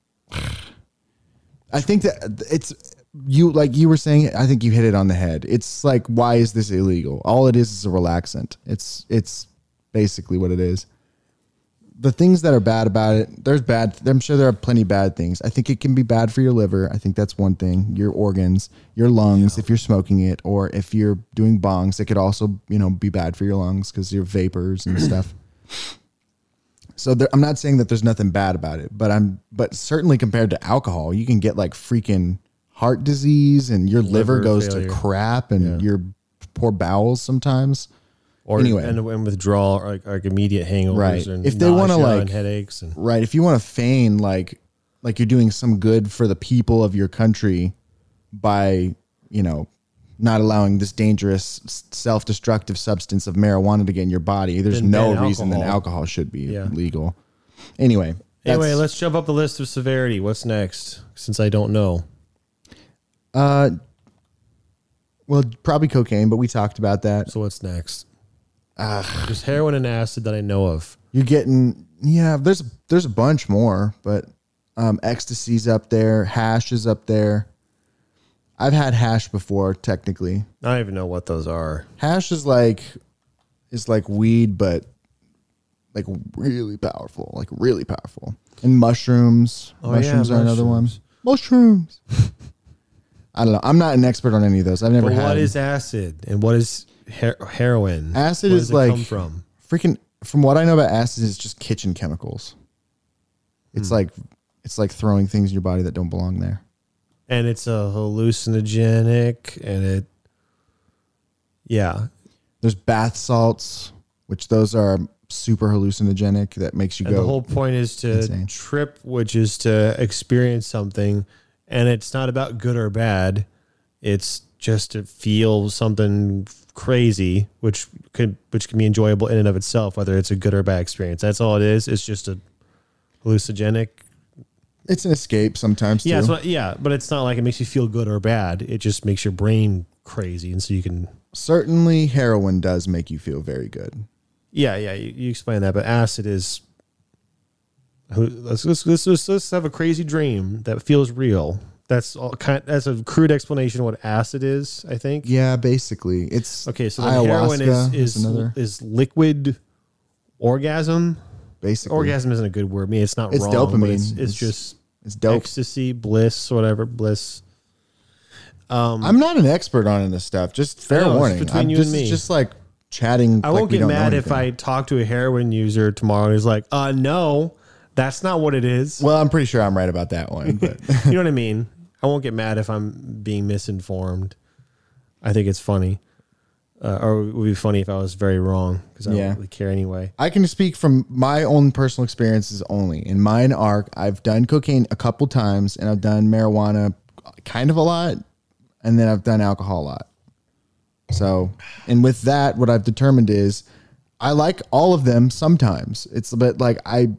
I think that it's you like you were saying. I think you hit it on the head. It's like, why is this illegal? All it is is a relaxant. It's it's basically what it is. The things that are bad about it, there's bad. I'm sure there are plenty of bad things. I think it can be bad for your liver. I think that's one thing. Your organs, your lungs, if you're smoking it, or if you're doing bongs, it could also, you know, be bad for your lungs because your vapors and stuff. So there, I'm not saying that there's nothing bad about it, but I'm, but certainly compared to alcohol, you can get like freaking heart disease and your liver,
Liver
goes
failure.
to crap and your poor bowels sometimes.
Or
Anyway.
and, and withdrawal, or like, like immediate hangovers,
Right.
and
If they wanna,
nausea
like-
and headaches, and
Right. If you want to feign like, like you're doing some good for the people of your country by, you know, not allowing this dangerous s- self-destructive substance of marijuana to get in your body, there's
Then
no
ban
reason that
alcohol.
alcohol should be
Yeah.
legal. Anyway.
anyway,
that's-
let's jump up the list of severity. What's next? Since I don't know.
Uh, well, probably cocaine, but we talked about that.
So what's next? There's heroin and acid that I know of.
You're getting, yeah, there's, there's a bunch more, but um, ecstasy's up there. Hash is up there. I've had hash before, technically.
I don't even know what those are.
Hash is like, is like weed, but like really powerful, like really powerful. And mushrooms.
Oh, yeah,
mushrooms are another one.
mushrooms.
Mushrooms. I don't know. I'm not an expert on any of those. I've never
But
had.
what is acid and what is her- heroin?
Acid
Where
is
does it
like
come from?
freaking, from what I know about acid, is just kitchen chemicals. It's
Hmm.
like, it's like throwing things in your body that don't belong there.
And it's a hallucinogenic, and it, yeah.
There's bath salts, which those are super hallucinogenic. That makes you
And
go.
the whole point is to
insane.
trip, which is to experience something. And it's not about good or bad. It's just to feel something crazy, which could which can be enjoyable in and of itself, whether it's a good or bad experience. That's all it is. It's just a hallucinogenic.
It's an escape sometimes too.
Yeah, it's what, yeah, but it's not like it makes you feel good or bad. It just makes your brain crazy, and so you can.
Certainly, heroin does make you feel very good.
Yeah, yeah, you, you explain that, but acid is. Let's let's, let's let's let's have a crazy dream that feels real. That's all kind. That's a crude explanation of what acid is, I think.
Yeah, basically, it's
Okay, so the heroin is
ayahuasca
is,
another.
is liquid orgasm.
Basically,
Orgasm isn't a good word. I mean, it's not
It's
wrong.
dopamine.
But it's, it's,
It's-
just
it's dope.
ecstasy, bliss, whatever, bliss. Um,
I'm not an expert on this stuff. Just fair
know, it's
warning.
between
I'm
you
just,
and me.
it's just like chatting.
I
like
won't
we
get
don't know
mad if
anything.
I talk to a heroin user tomorrow and he's like, uh, no, that's not what it is.
Well, I'm pretty sure I'm right about that one. But
You know what I mean? I won't get mad if I'm being misinformed. I think it's funny. Uh, or it would be funny if I was very wrong because I
Yeah.
don't really care anyway.
I can speak from my own personal experiences only. In mine are I've done cocaine a couple times and I've done marijuana kind of a lot, and then I've done alcohol a lot. So, and with that, what I've determined is I like all of them sometimes. It's a bit like I,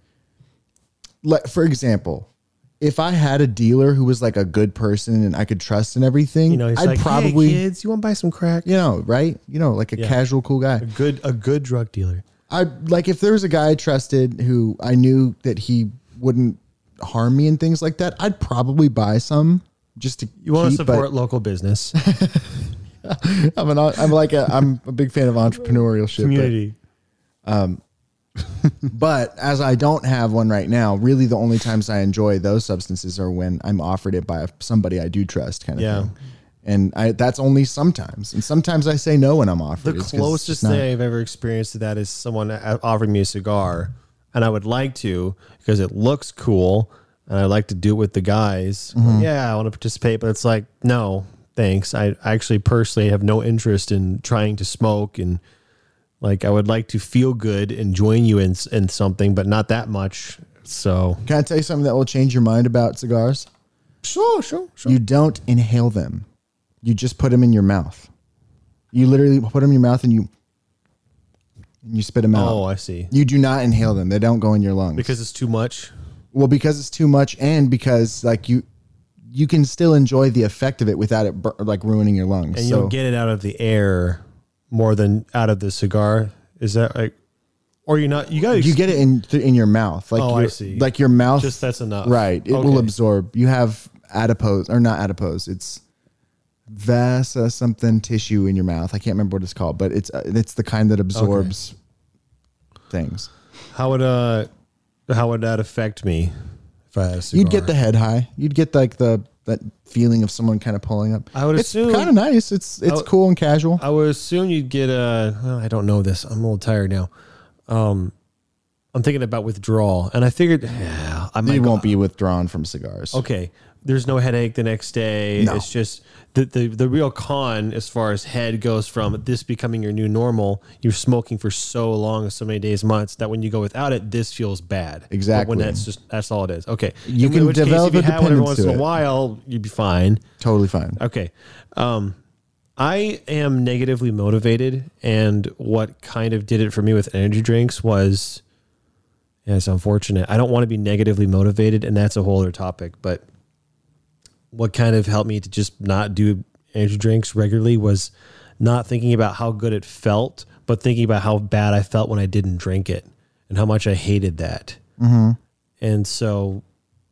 like for example, if I had a dealer who was like a good person and I could trust and everything,
You know, he's
I'd
like,
probably,
hey, kids, you want to buy some crack?
you know, right? You know, like a
Yeah.
casual, cool guy.
A good, a good drug dealer.
I like if there was a guy I trusted who I knew that he wouldn't harm me and things like that, I'd probably buy some just to
You want to
keep,
support local business,
but I'm an I'm like a I'm a big fan of entrepreneurial shit. But,
community.
but as I don't have one right now, really the only times I enjoy those substances are when I'm offered it by somebody I do trust, kind of
Yeah.
thing. And I that's only sometimes, and sometimes I say no when I'm offered.
The
It's 'cause it's
closest
just not-
thing I've ever experienced to that is someone a- offering me a cigar, and I would like to because it looks cool, and I like to do it with the guys.
Mm-hmm.
Yeah, I want to participate, but it's like, no, thanks. I actually personally have no interest in trying to smoke, and like I would like to feel good and join you in in something, but not that much. So
Can I tell you something that will change your mind about cigars?
sure, sure, sure.
You don't inhale them. You just put them in your mouth. You literally put them in your mouth and you and you spit them out.
Oh, I see.
You do not inhale them. They don't go in your lungs.
Because it's too much.
well, because it's too much, and because like you you can still enjoy the effect of it without it bur- like ruining your lungs.
And
so
you'll get it out of the air more than out of the cigar. Is that like, or you're not? You got
you get it in th- in your mouth. Like
Oh, I
your,
see.
Like your mouth.
just that's enough,
Right. It will
Okay.
absorb. You have adipose or not adipose. It's vasa something tissue in your mouth. I can't remember what it's called, but it's uh, it's the kind that absorbs things.
How would uh, how would that affect me if I had a cigar?
You'd get the head high. You'd get like the that feeling of someone kind of pulling up.
I would
it's
assume-
kind of nice. It's it's
would-
cool and casual.
I would assume you'd get a. Well, I don't know this. I'm a little tired now. Um, I'm thinking about withdrawal, and I figured, yeah, I might
You
go-
won't be withdrawn from cigars.
Okay, there's no headache the next day.
No.
It's just the, the the real con as far as head goes from this becoming your new normal. You're smoking for so long, so many days, months that when you go without it, this feels bad. But
Exactly.
when that's just that's all it is. Okay,
You
In
can
which case,
develop
if you
a
had one every
dependence
once
to
in a
it.
while, you'd be fine.
Totally fine.
Okay. Um, I am negatively motivated, and what kind of did it for me with energy drinks was, yeah, it's unfortunate. I don't want to be negatively motivated, and that's a whole other topic. But what kind of helped me to just not do energy drinks regularly was not thinking about how good it felt, but thinking about how bad I felt when I didn't drink it and how much I hated that.
Mm-hmm.
And so,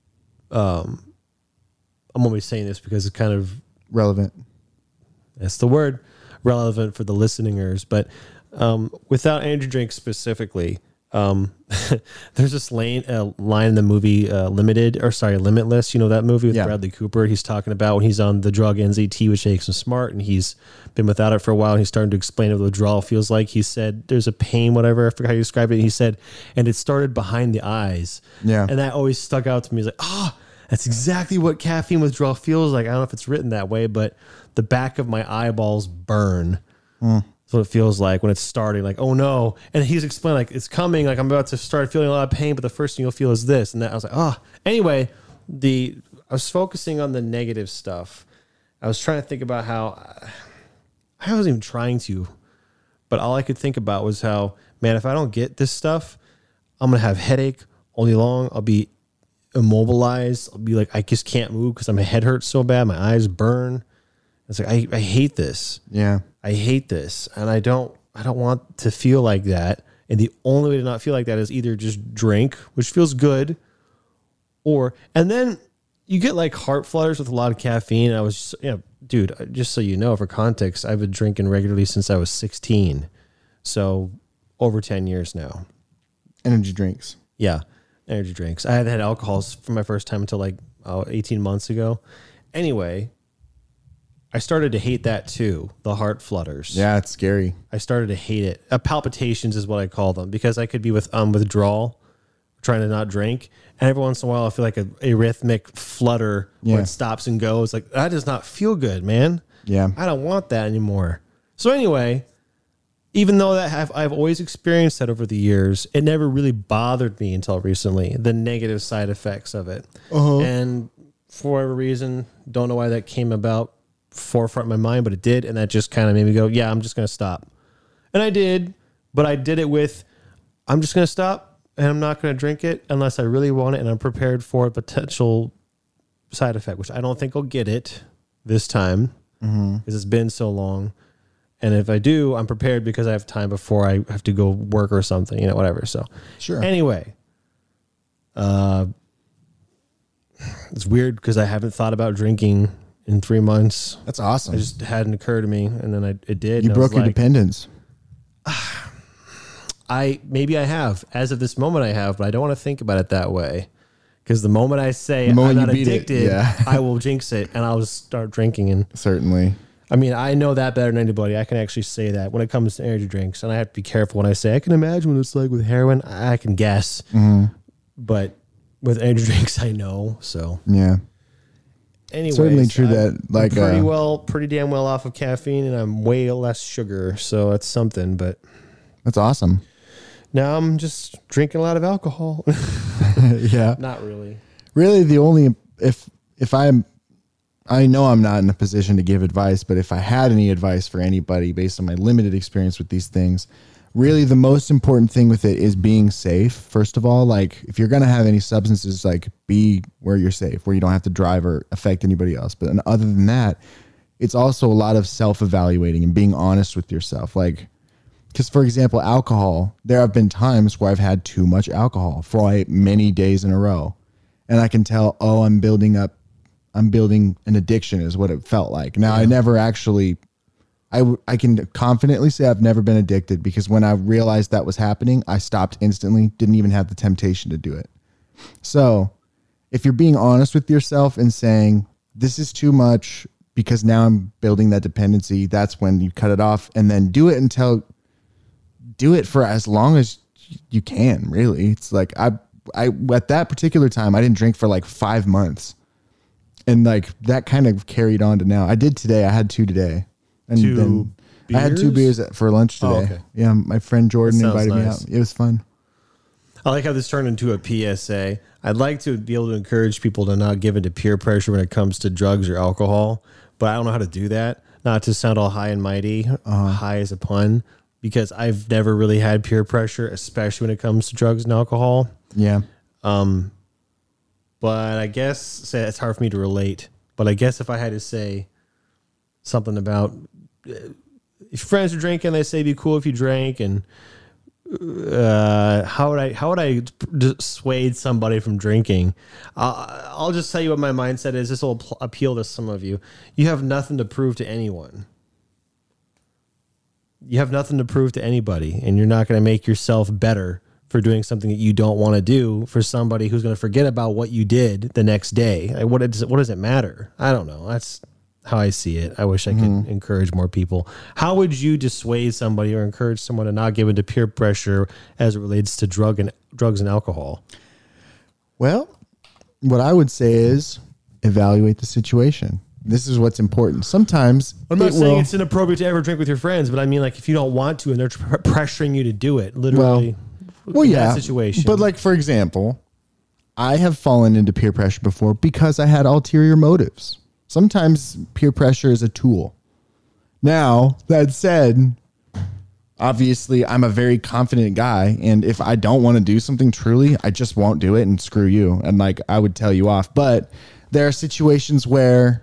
um, I'm only saying this because it's kind of
Relevant.
that's the word, relevant for the listeners. But um, without energy drinks specifically, um, there's this lane, uh, line in the movie uh, Limited, or sorry, Limitless. You know that movie with
Yeah.
Bradley Cooper? He's talking about when he's on the drug N Z T, which makes him smart, and he's been without it for a while, and he's starting to explain what the withdrawal feels like. He said, there's a pain, whatever, I forgot how you described it. And he said, and it started behind the eyes.
Yeah.
And that always stuck out to me. He's like, oh, that's exactly what caffeine withdrawal feels like. I don't know if it's written that way, but the back of my eyeballs burn. That's what it feels like when it's starting. Like, oh no. And he's explaining like it's coming. Like I'm about to start feeling a lot of pain, but the first thing you'll feel is this. And that I was like, oh. Anyway, the I was focusing on the negative stuff. I was trying to think about how I wasn't even trying to, but all I could think about was how, man, if I don't get this stuff, I'm gonna have headache all day long. I'll be immobilized. I'll be like, I just can't move because my head hurts so bad. My eyes burn. It's like I, I hate this.
Yeah.
I hate this. And I don't I don't want to feel like that. And the only way to not feel like that is either just drink, which feels good, or and then you get like heart flutters with a lot of caffeine. I was just, you know, dude, just so you know, for context, I've been drinking regularly since I was sixteen. So over ten years now.
Energy drinks.
Yeah. Energy drinks. I hadn't had alcohols for my first time until like oh, eighteen months ago. Anyway, I started to hate that too. The heart flutters.
Yeah, it's scary.
I started to hate it. Uh, palpitations is what I call them because I could be with um withdrawal, trying to not drink, and every once in a while I feel like a, a rhythmic flutter
yeah.
where it stops and goes. Like that does not feel good, man.
Yeah,
I don't want that anymore. So anyway, even though that have, I've always experienced that over the years, it never really bothered me until recently. The negative side effects of it, uh-huh. and for whatever reason, don't know why that came about. Forefront in my mind, but it did, and that just kind of made me go, yeah, I'm just gonna stop. And I did, but I did it with I'm just gonna stop and I'm not gonna drink it unless I really want it and I'm prepared for a potential side effect, which I don't think I'll get it this time because mm-hmm. it's been so long. And if I do, I'm prepared because I have time before I have to go work or something, you know, whatever. So
sure.
Anyway, uh it's weird because I haven't thought about drinking in three months.
That's awesome.
It just hadn't occurred to me, and then I it did.
You broke your
like,
dependence.
I maybe I have. As of this moment, I have, but I don't want to think about it that way. Because the moment I say moment I'm not addicted, it, yeah. I will jinx it, and I'll just start drinking. And
certainly,
I mean, I know that better than anybody. I can actually say that when it comes to energy drinks, and I have to be careful when I say. I can imagine what it's like with heroin. I can guess, mm-hmm. but with energy drinks, I know. So
yeah.
Anyways,
certainly true
I'm,
that like
I'm pretty
uh,
well, pretty damn well off of caffeine, and I'm way less sugar, so that's something. But
that's awesome.
Now I'm just drinking a lot of alcohol.
Yeah,
not really.
Really, the only if if I'm, I know I'm not in a position to give advice, but if I had any advice for anybody based on my limited experience with these things. Really, the most important thing with it is being safe. First of all, like if you're going to have any substances, like be where you're safe, where you don't have to drive or affect anybody else. But other than that, it's also a lot of self-evaluating and being honest with yourself. Like, because for example, alcohol, there have been times where I've had too much alcohol for like many days in a row. And I can tell, oh, I'm building up, I'm building an addiction is what it felt like. Now, yeah. I never actually... I, w- I can confidently say I've never been addicted because when I realized that was happening, I stopped instantly, didn't even have the temptation to do it. So if you're being honest with yourself and saying, this is too much because now I'm building that dependency, that's when you cut it off and then do it until, do it for as long as you can, really. It's like, I, I, at that particular time, I didn't drink for like five months. And like that kind of carried on to now. I did today. I had two today. And
two
then
beers?
I had two beers for lunch today. Oh, okay. Yeah, my friend Jordan invited nice. me out. It was fun.
I like how this turned into a P S A. I'd like to be able to encourage people to not give into peer pressure when it comes to drugs or alcohol, but I don't know how to do that. Not to sound all high and mighty, uh-huh. high as a pun, because I've never really had peer pressure, especially when it comes to drugs and alcohol.
Yeah.
Um, but I guess say it's hard for me to relate. But I guess if I had to say something about if friends are drinking, they say be cool if you drank, and uh, how would I how would I dissuade somebody from drinking? Uh, I'll just tell you what my mindset is. This will pl- appeal to some of you. You have nothing to prove to anyone. You have nothing to prove to anybody, and you're not going to make yourself better for doing something that you don't want to do for somebody who's going to forget about what you did the next day. Like, what does it, what does it matter? I don't know. That's how I see it. I wish I could mm-hmm. encourage more people. How would you dissuade somebody or encourage someone to not give into peer pressure as it relates to drug and drugs and alcohol?
Well, what I would say is evaluate the situation. This is what's important. Sometimes
I'm not
it
saying
will-
it's inappropriate to ever drink with your friends, but I mean, like, if you don't want to and they're tr- pressuring you to do it, literally.
well,
in
yeah,
that situation.
But like, for example, I have fallen into peer pressure before because I had ulterior motives. Sometimes peer pressure is a tool. Now, that said, obviously I'm a very confident guy, and if I don't want to do something truly, I just won't do it and screw you. And like, I would tell you off. But there are situations where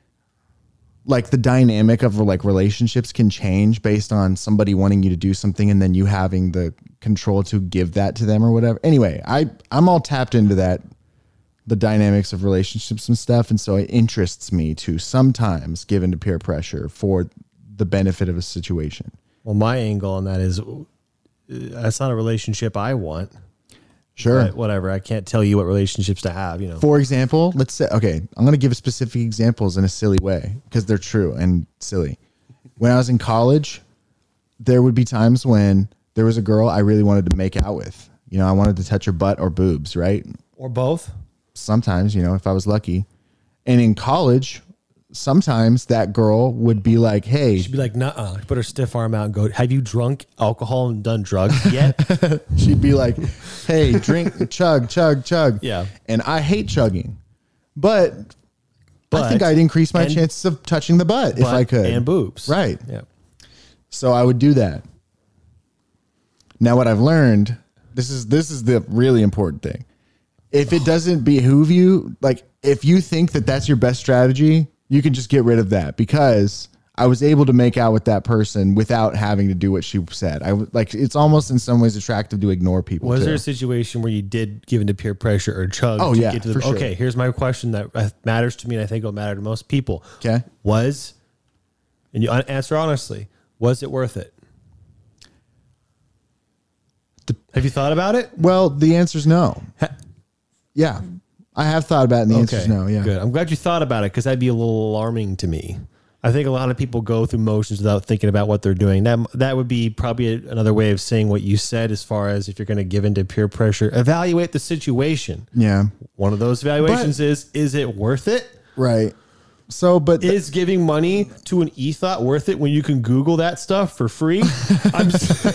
like the dynamic of like relationships can change based on somebody wanting you to do something and then you having the control to give that to them or whatever. Anyway, I, I'm all tapped into that, the dynamics of relationships and stuff. And so it interests me to sometimes give into peer pressure for the benefit of a situation.
Well, my angle on that is uh, that's not a relationship I want.
Sure.
But whatever. I can't tell you what relationships to have, you know.
For example, let's say, okay, I'm going to give specific examples in a silly way because they're true and silly. When I was in college, there would be times when there was a girl I really wanted to make out with. You know, I wanted to touch her butt or boobs, right?
Or both.
Sometimes, you know, if I was lucky. And in college, sometimes that girl would be like, hey,
She'd be like, nuh-uh. Put her stiff arm out and go, have you drunk alcohol and done drugs yet?
she'd be like, hey, drink, chug, chug, chug.
Yeah.
And I hate chugging, but,
But-
I think I'd increase my
and-
chances of touching the butt if
Butt
I could.
And boobs.
Right.
Yeah.
So I would do that. Now, what I've learned, this is, this is the really important thing. If it doesn't behoove you, like if you think that that's your best strategy, you can just get rid of that because I was able to make out with that person without having to do what she said. I w- like, it's almost in some ways attractive to ignore people.
Was
too.
there a situation where you did give into peer pressure or chug?
Oh,
to
yeah,
get to the,
for sure.
Okay, here's my question that uh, matters to me, and I think it'll matter to most people.
Okay.
Was, and you an- answer honestly, was it worth it? Have you thought about it?
Well, the answer's no.
Ha-
Yeah. I have thought about it and the answer's no. Yeah.
Good. I'm glad you thought about it because that'd be a little alarming to me. I think a lot of people go through motions without thinking about what they're doing. That that would be probably a, another way of saying what you said as far as if you're going to give into peer pressure, evaluate the situation.
Yeah.
One of those evaluations
But-
is, is it worth it?
Right. So, but th-
Is giving money to an e-thought worth it when you can Google that stuff for free? I'm just,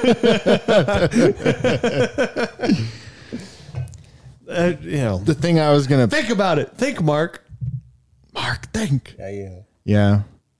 uh, you know,
the thing I was going to
think about it. Think, Mark.
Mark, think.
Yeah, yeah.
Yeah.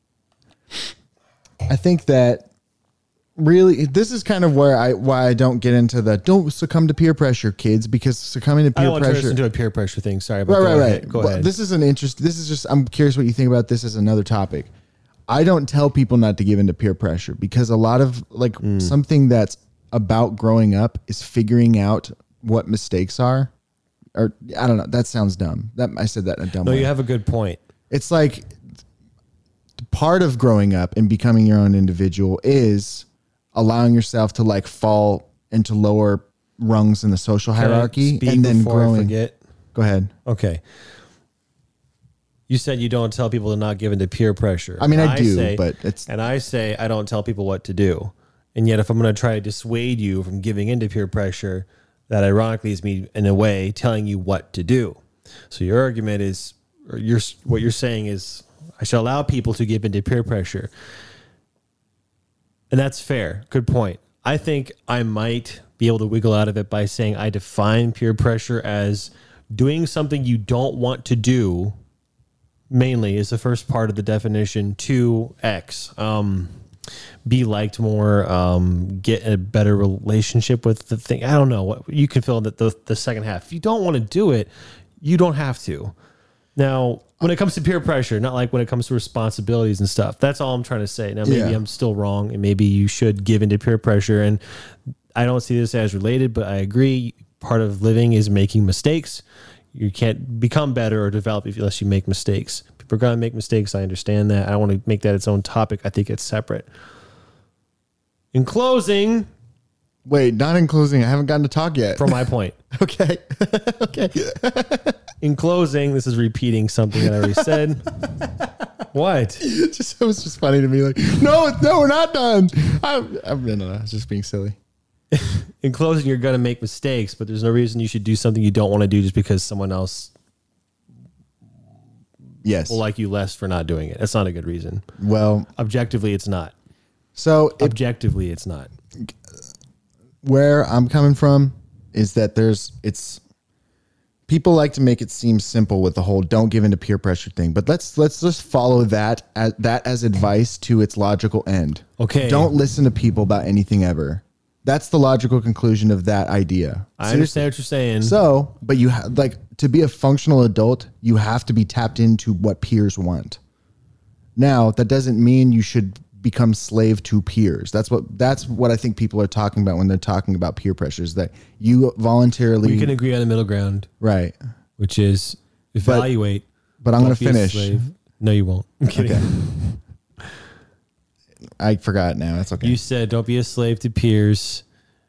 I think that really this is kind of where I why I don't get into the don't succumb to peer pressure, kids, because succumbing to
I
peer
don't want to turn this
pressure.
into a peer pressure thing. Sorry, but
Right,
go
right,
ahead.
right.
Go
Well,
ahead.
This is an interest. This is just I'm curious what you think about this as another topic. I don't tell people not to give into peer pressure because a lot of like
Mm.
something that's about growing up is figuring out what mistakes are. Or I don't know. That sounds dumb. That I said that in a dumb
no,
way.
you have a good point.
It's like part of growing up and becoming your own individual is allowing yourself to like fall into lower rungs in the social
Can I
hierarchy
speak
and then
before I
growing.
forget?
Go ahead.
Okay. You said you don't tell people to not give into peer pressure.
I mean, I
And
do,
say-
but it's
and I say I don't tell people what to do. And yet, if I'm going to try to dissuade you from giving into peer pressure, that ironically is me in a way telling you what to do. So your argument is, or your what you're saying is, I shall allow people to give into peer pressure, and that's fair. Good point. I think I might be able to wiggle out of it by saying I define peer pressure as doing something you don't want to do. Mainly is the first part of the definition. To X, um, be liked more, um, get a better relationship with the thing. I don't know what you can fill in the, the, the second half. If you don't want to do it, you don't have to. Now, when it comes to peer pressure, not like when it comes to responsibilities and stuff, that's all I'm trying to say. Now, maybe
Yeah.
I'm still wrong and maybe you should give into peer pressure. And I don't see this as related, but I agree. Part of living is making mistakes. You can't become better or develop unless you make mistakes. People are going to make mistakes. I understand that. I don't want to make that its own topic. I think it's separate. In closing,
wait, not in closing. I haven't gotten to talk yet.
from my point,
okay. okay.
in closing, this is repeating something that I already said. What?
just it was just funny to me. Like, no, no, we're not done. I'm, I'm no, no, no, I was just being silly.
In closing, you're going to make mistakes, but there's no reason you should do something you don't want to do just because someone else
Yes.
will like you less for not doing it. That's not a good reason.
Well,
Objectively, it's not.
so it,
Objectively, it's not.
where I'm coming from is that there's it's people like to make it seem simple with the whole don't give in to peer pressure thing, but let's let's just follow that as that as advice to its logical end.
Okay.
Don't listen to people about anything ever. That's the logical conclusion of that idea.
I understand what you're saying.
So, but you ha- like to be a functional adult, you have to be tapped into what peers want. Now, that doesn't mean you should become slave to peers. That's what that's what I think people are talking about when they're talking about peer pressures, that you voluntarily
we can agree on the middle ground,
right.
which is evaluate.
But I'm
don't
going to
be a
finish.
slave. No, you won't. I'm kidding.
Okay. I forgot now. That's okay.
You said don't be a slave to peers.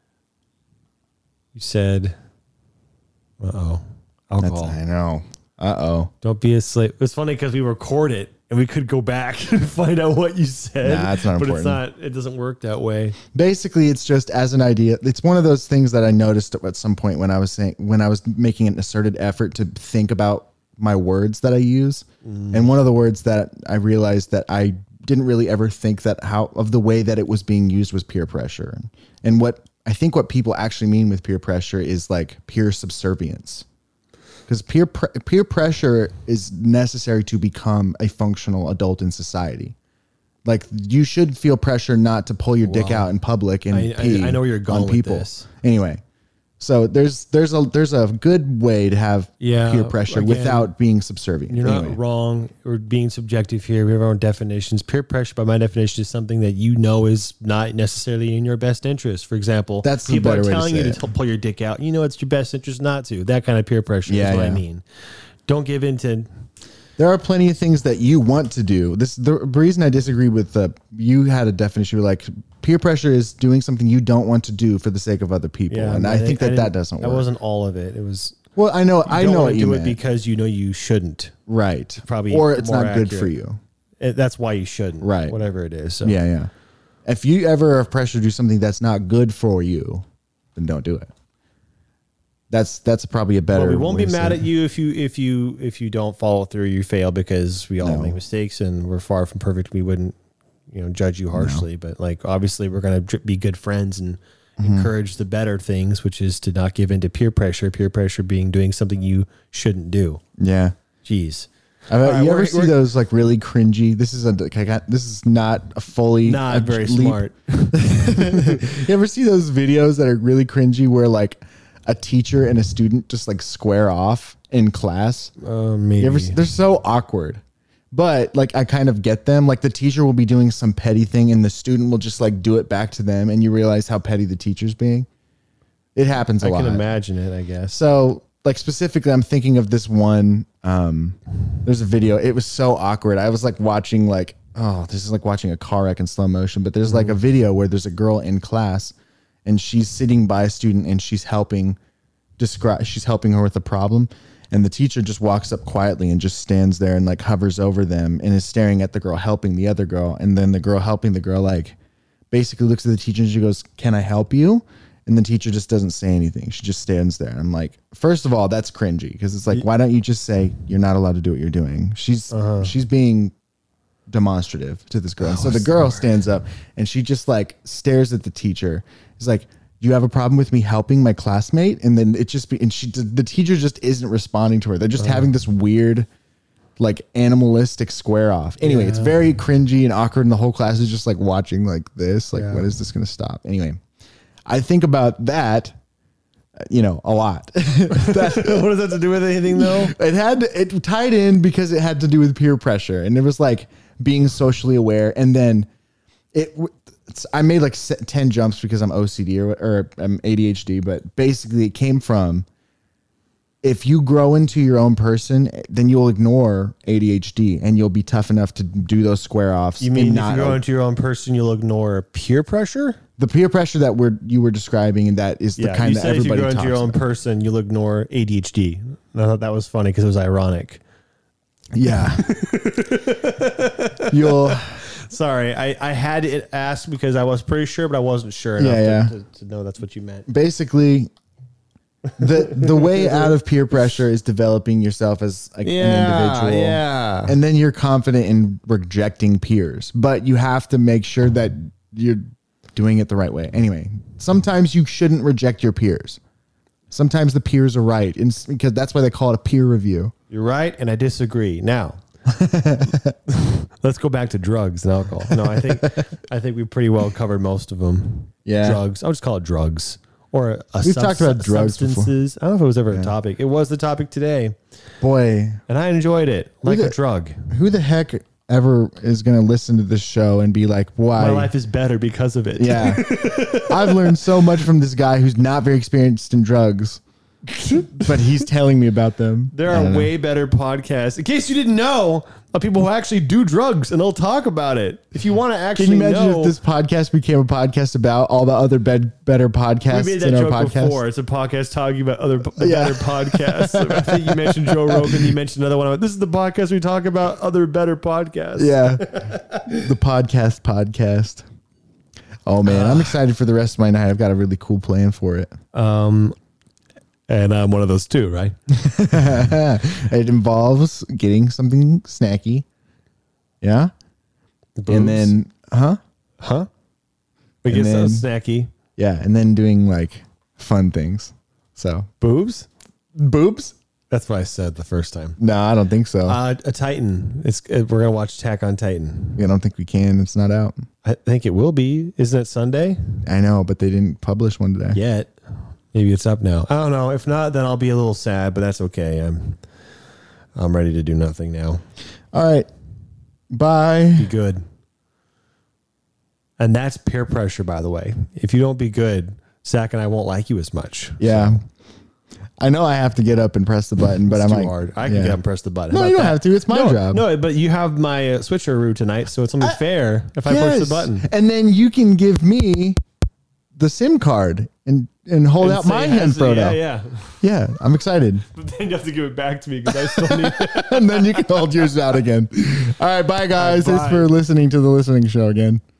You said, uh-oh, alcohol.
That's, I know. Uh-oh.
Don't be a slave. It's funny because we record it and we could go back and find out what you said.
Nah, that's not
but
important.
it's not. It doesn't work that way.
Basically, it's just as an idea. It's one of those things that I noticed at some point when I was saying when I was making an asserted effort to think about my words that I use. Mm. And one of the words that I realized that I didn't really ever think that how of the way that it was being used was peer pressure. And what I think what people actually mean with peer pressure is like peer subservience. Because peer pre- peer pressure is necessary to become a functional adult in society. Like you should feel pressure not to pull your dick
Wow.
out in public and
I,
pee
I, I know where you're going
on people.
with this.
Anyway, so there's there's a there's a good way to have
Yeah,
peer pressure
again,
without being subservient.
You're
Anyway.
not wrong. We're being subjective here. We have our own definitions. Peer pressure, by my definition, is something that you know is not necessarily in your best interest. For example,
That's the
people are
better way to
telling you
say
to
it.
t- pull your dick out. You know it's your best interest not to. That kind of peer pressure
Yeah,
is what
yeah.
I mean. Don't give in to.
There are plenty of things that you want to do. This the reason I disagree with the you had a definition. You're like peer pressure is doing something you don't want to do for the sake of other people, and
but
I think that
didn't-
that doesn't
That
work.
wasn't all of it. It was.
Well, I know
You
I
don't
know
wanna
what you
do
meant.
it because you know you shouldn't.
Right,
Probably
or it's
more
not good for
accurate.
you.
It, that's why you shouldn't.
Right.
Whatever it is. So.
Yeah, yeah. If you ever are pressured to do something that's not good for you, then don't do it. That's that's probably a better.
Well, we won't
way
be
to
mad
say
at
it.
you if you if you if you don't follow through. You fail because we all
No.
make mistakes and we're far from perfect. We wouldn't, you know, judge you harshly. But like obviously, we're gonna dr- be good friends and
Mm-hmm.
encourage the better things, which is to not give in to peer pressure. Peer pressure being doing something you shouldn't do.
Yeah.
Jeez,
I
right,
you ever
we're-
see
we're-
those like really cringy? This is a I got, this is not a fully
not
a
very
leap.
smart.
You ever see those videos that are really cringy where like a teacher and a student just like square off in class?
Uh, maybe.
You ever see, they're so awkward. But like I kind of get them. Like the teacher will be doing some petty thing and the student will just like do it back to them and you realize how petty the teacher's being. It happens a
I
lot.
can imagine it. I guess.
So like specifically I'm thinking of this one um there's a video. It was so awkward. I was like watching like oh this is like watching a car wreck in slow motion, but there's like a video where there's a girl in class and she's sitting by a student and she's helping describe she's helping her with a problem. And the teacher just walks up quietly and just stands there and like hovers over them and is staring at the girl helping the other girl. And then the girl helping the girl like basically looks at the teacher and she goes, "Can I help you?" And the teacher just doesn't say anything. She just stands there. And I'm like, first of all, that's cringy because it's like, why don't you just say you're not allowed to do what you're doing? She's
Uh-huh.
she's being demonstrative to this girl. So the girl stands up and she just like stares at the teacher. It's like, "Do you have a problem with me helping my classmate?" And then it just be, and she, the teacher just isn't responding to her. They're just having this weird, like animalistic square off. Anyway, it's
Yeah.
very cringy and awkward. And the whole class is just like watching like this, like,
Yeah.
when is this going to stop? Anyway, I think about that, uh, you know, a lot. That-
What does that have to do with anything though?
it had, it tied in because it had to do with peer pressure and it was like being socially aware. And then it, w- it's, I made like se- ten jumps because I'm O C D or, or I'm A D H D, but basically it came from if you grow into your own person, then you'll ignore A D H D and you'll be tough enough to do those square offs.
You mean
and
if
not
you go into your own person, you'll ignore peer pressure?
the peer pressure that we're you were describing, and that is the
Yeah,
kind
you
that
said if you
everybody
go into
talks
your own
about.
person, you'll ignore A D H D. And I thought that was funny because it was ironic.
Yeah, you'll.
Sorry, I, I had it asked because I was pretty sure, but I wasn't sure enough
Yeah, yeah.
To, to, to know that's what you meant.
Basically, the the way out of peer pressure is developing yourself as like
Yeah,
an individual.
yeah.
And then you're confident in rejecting peers, but you have to make sure that you're doing it the right way. Anyway, sometimes you shouldn't reject your peers. Sometimes the peers are right, and s- because that's why they call it a peer review.
You're right, and I disagree. Now, let's go back to drugs and alcohol. No, I think I think we pretty well covered most of them.
Yeah.
Drugs. I'll just call it drugs. Or a
We've
sub-
talked about drugs before.
substances. I don't know if it was ever a topic. It was the topic today,
Boy,
and I enjoyed it like
the-
a drug.
who the heck ever is going to listen to this show and be like, why?
My life is better because of it.
Yeah. I've learned so much from this guy who's not very experienced in drugs, but he's telling me about them.
There
I
are
don't know.
way better podcasts. In case you didn't know, of people who actually do drugs and they'll talk about it. If you want to actually
Can you imagine
know,
if this podcast became a podcast about all the other bed, better podcasts
we made that
in our
joke
podcast?
before. It's a podcast talking about other p-
Yeah.
better podcasts. I think you mentioned Joe Rogan. You mentioned another one. This is the podcast we talk about other better podcasts.
Yeah. The podcast podcast. Oh man, I'm excited for the rest of my night. I've got a really cool plan for it.
Um, and I'm one of those too, right?
It involves getting something snacky. Yeah.
Boobs.
And then, huh?
huh? We
And
get some
then-
snacky
Yeah. And then doing like fun things. So,
boobs.
boobs?
That's what I said the first time.
No, I don't think so.
Uh, a Titan. It's uh, we're gonna watch Attack on Titan.
I don't think we can. It's not out.
I think it will be. Isn't it Sunday?
I know, but they didn't publish one today.
Yet. Maybe it's up now. I don't know. If not, then I'll be a little sad, but that's okay. I'm I'm ready to do nothing now.
All right. Bye.
Be good. And that's peer pressure, by the way. If you don't be good, Zach and I won't like you as much.
Yeah. I know I have to get up and press the button, but
It's
I'm
too
like,
hard. I can
yeah.
get up and press the button.
No,
How
you
about
don't
that?
have to. It's my
no,
job.
No, but you have my uh, switcheroo tonight, so it's only fair if I push
Yes.
the button.
And then you can give me the SIM card and, and hold
And
out
say
my
it
hand
has-
photo.
Yeah,
Yeah.
yeah.
I'm excited.
But then you have to give it back to me because I still need it.
And then you can hold yours out again. All right. Bye, guys.
All right,
Thanks
bye.
for listening to the listening show again.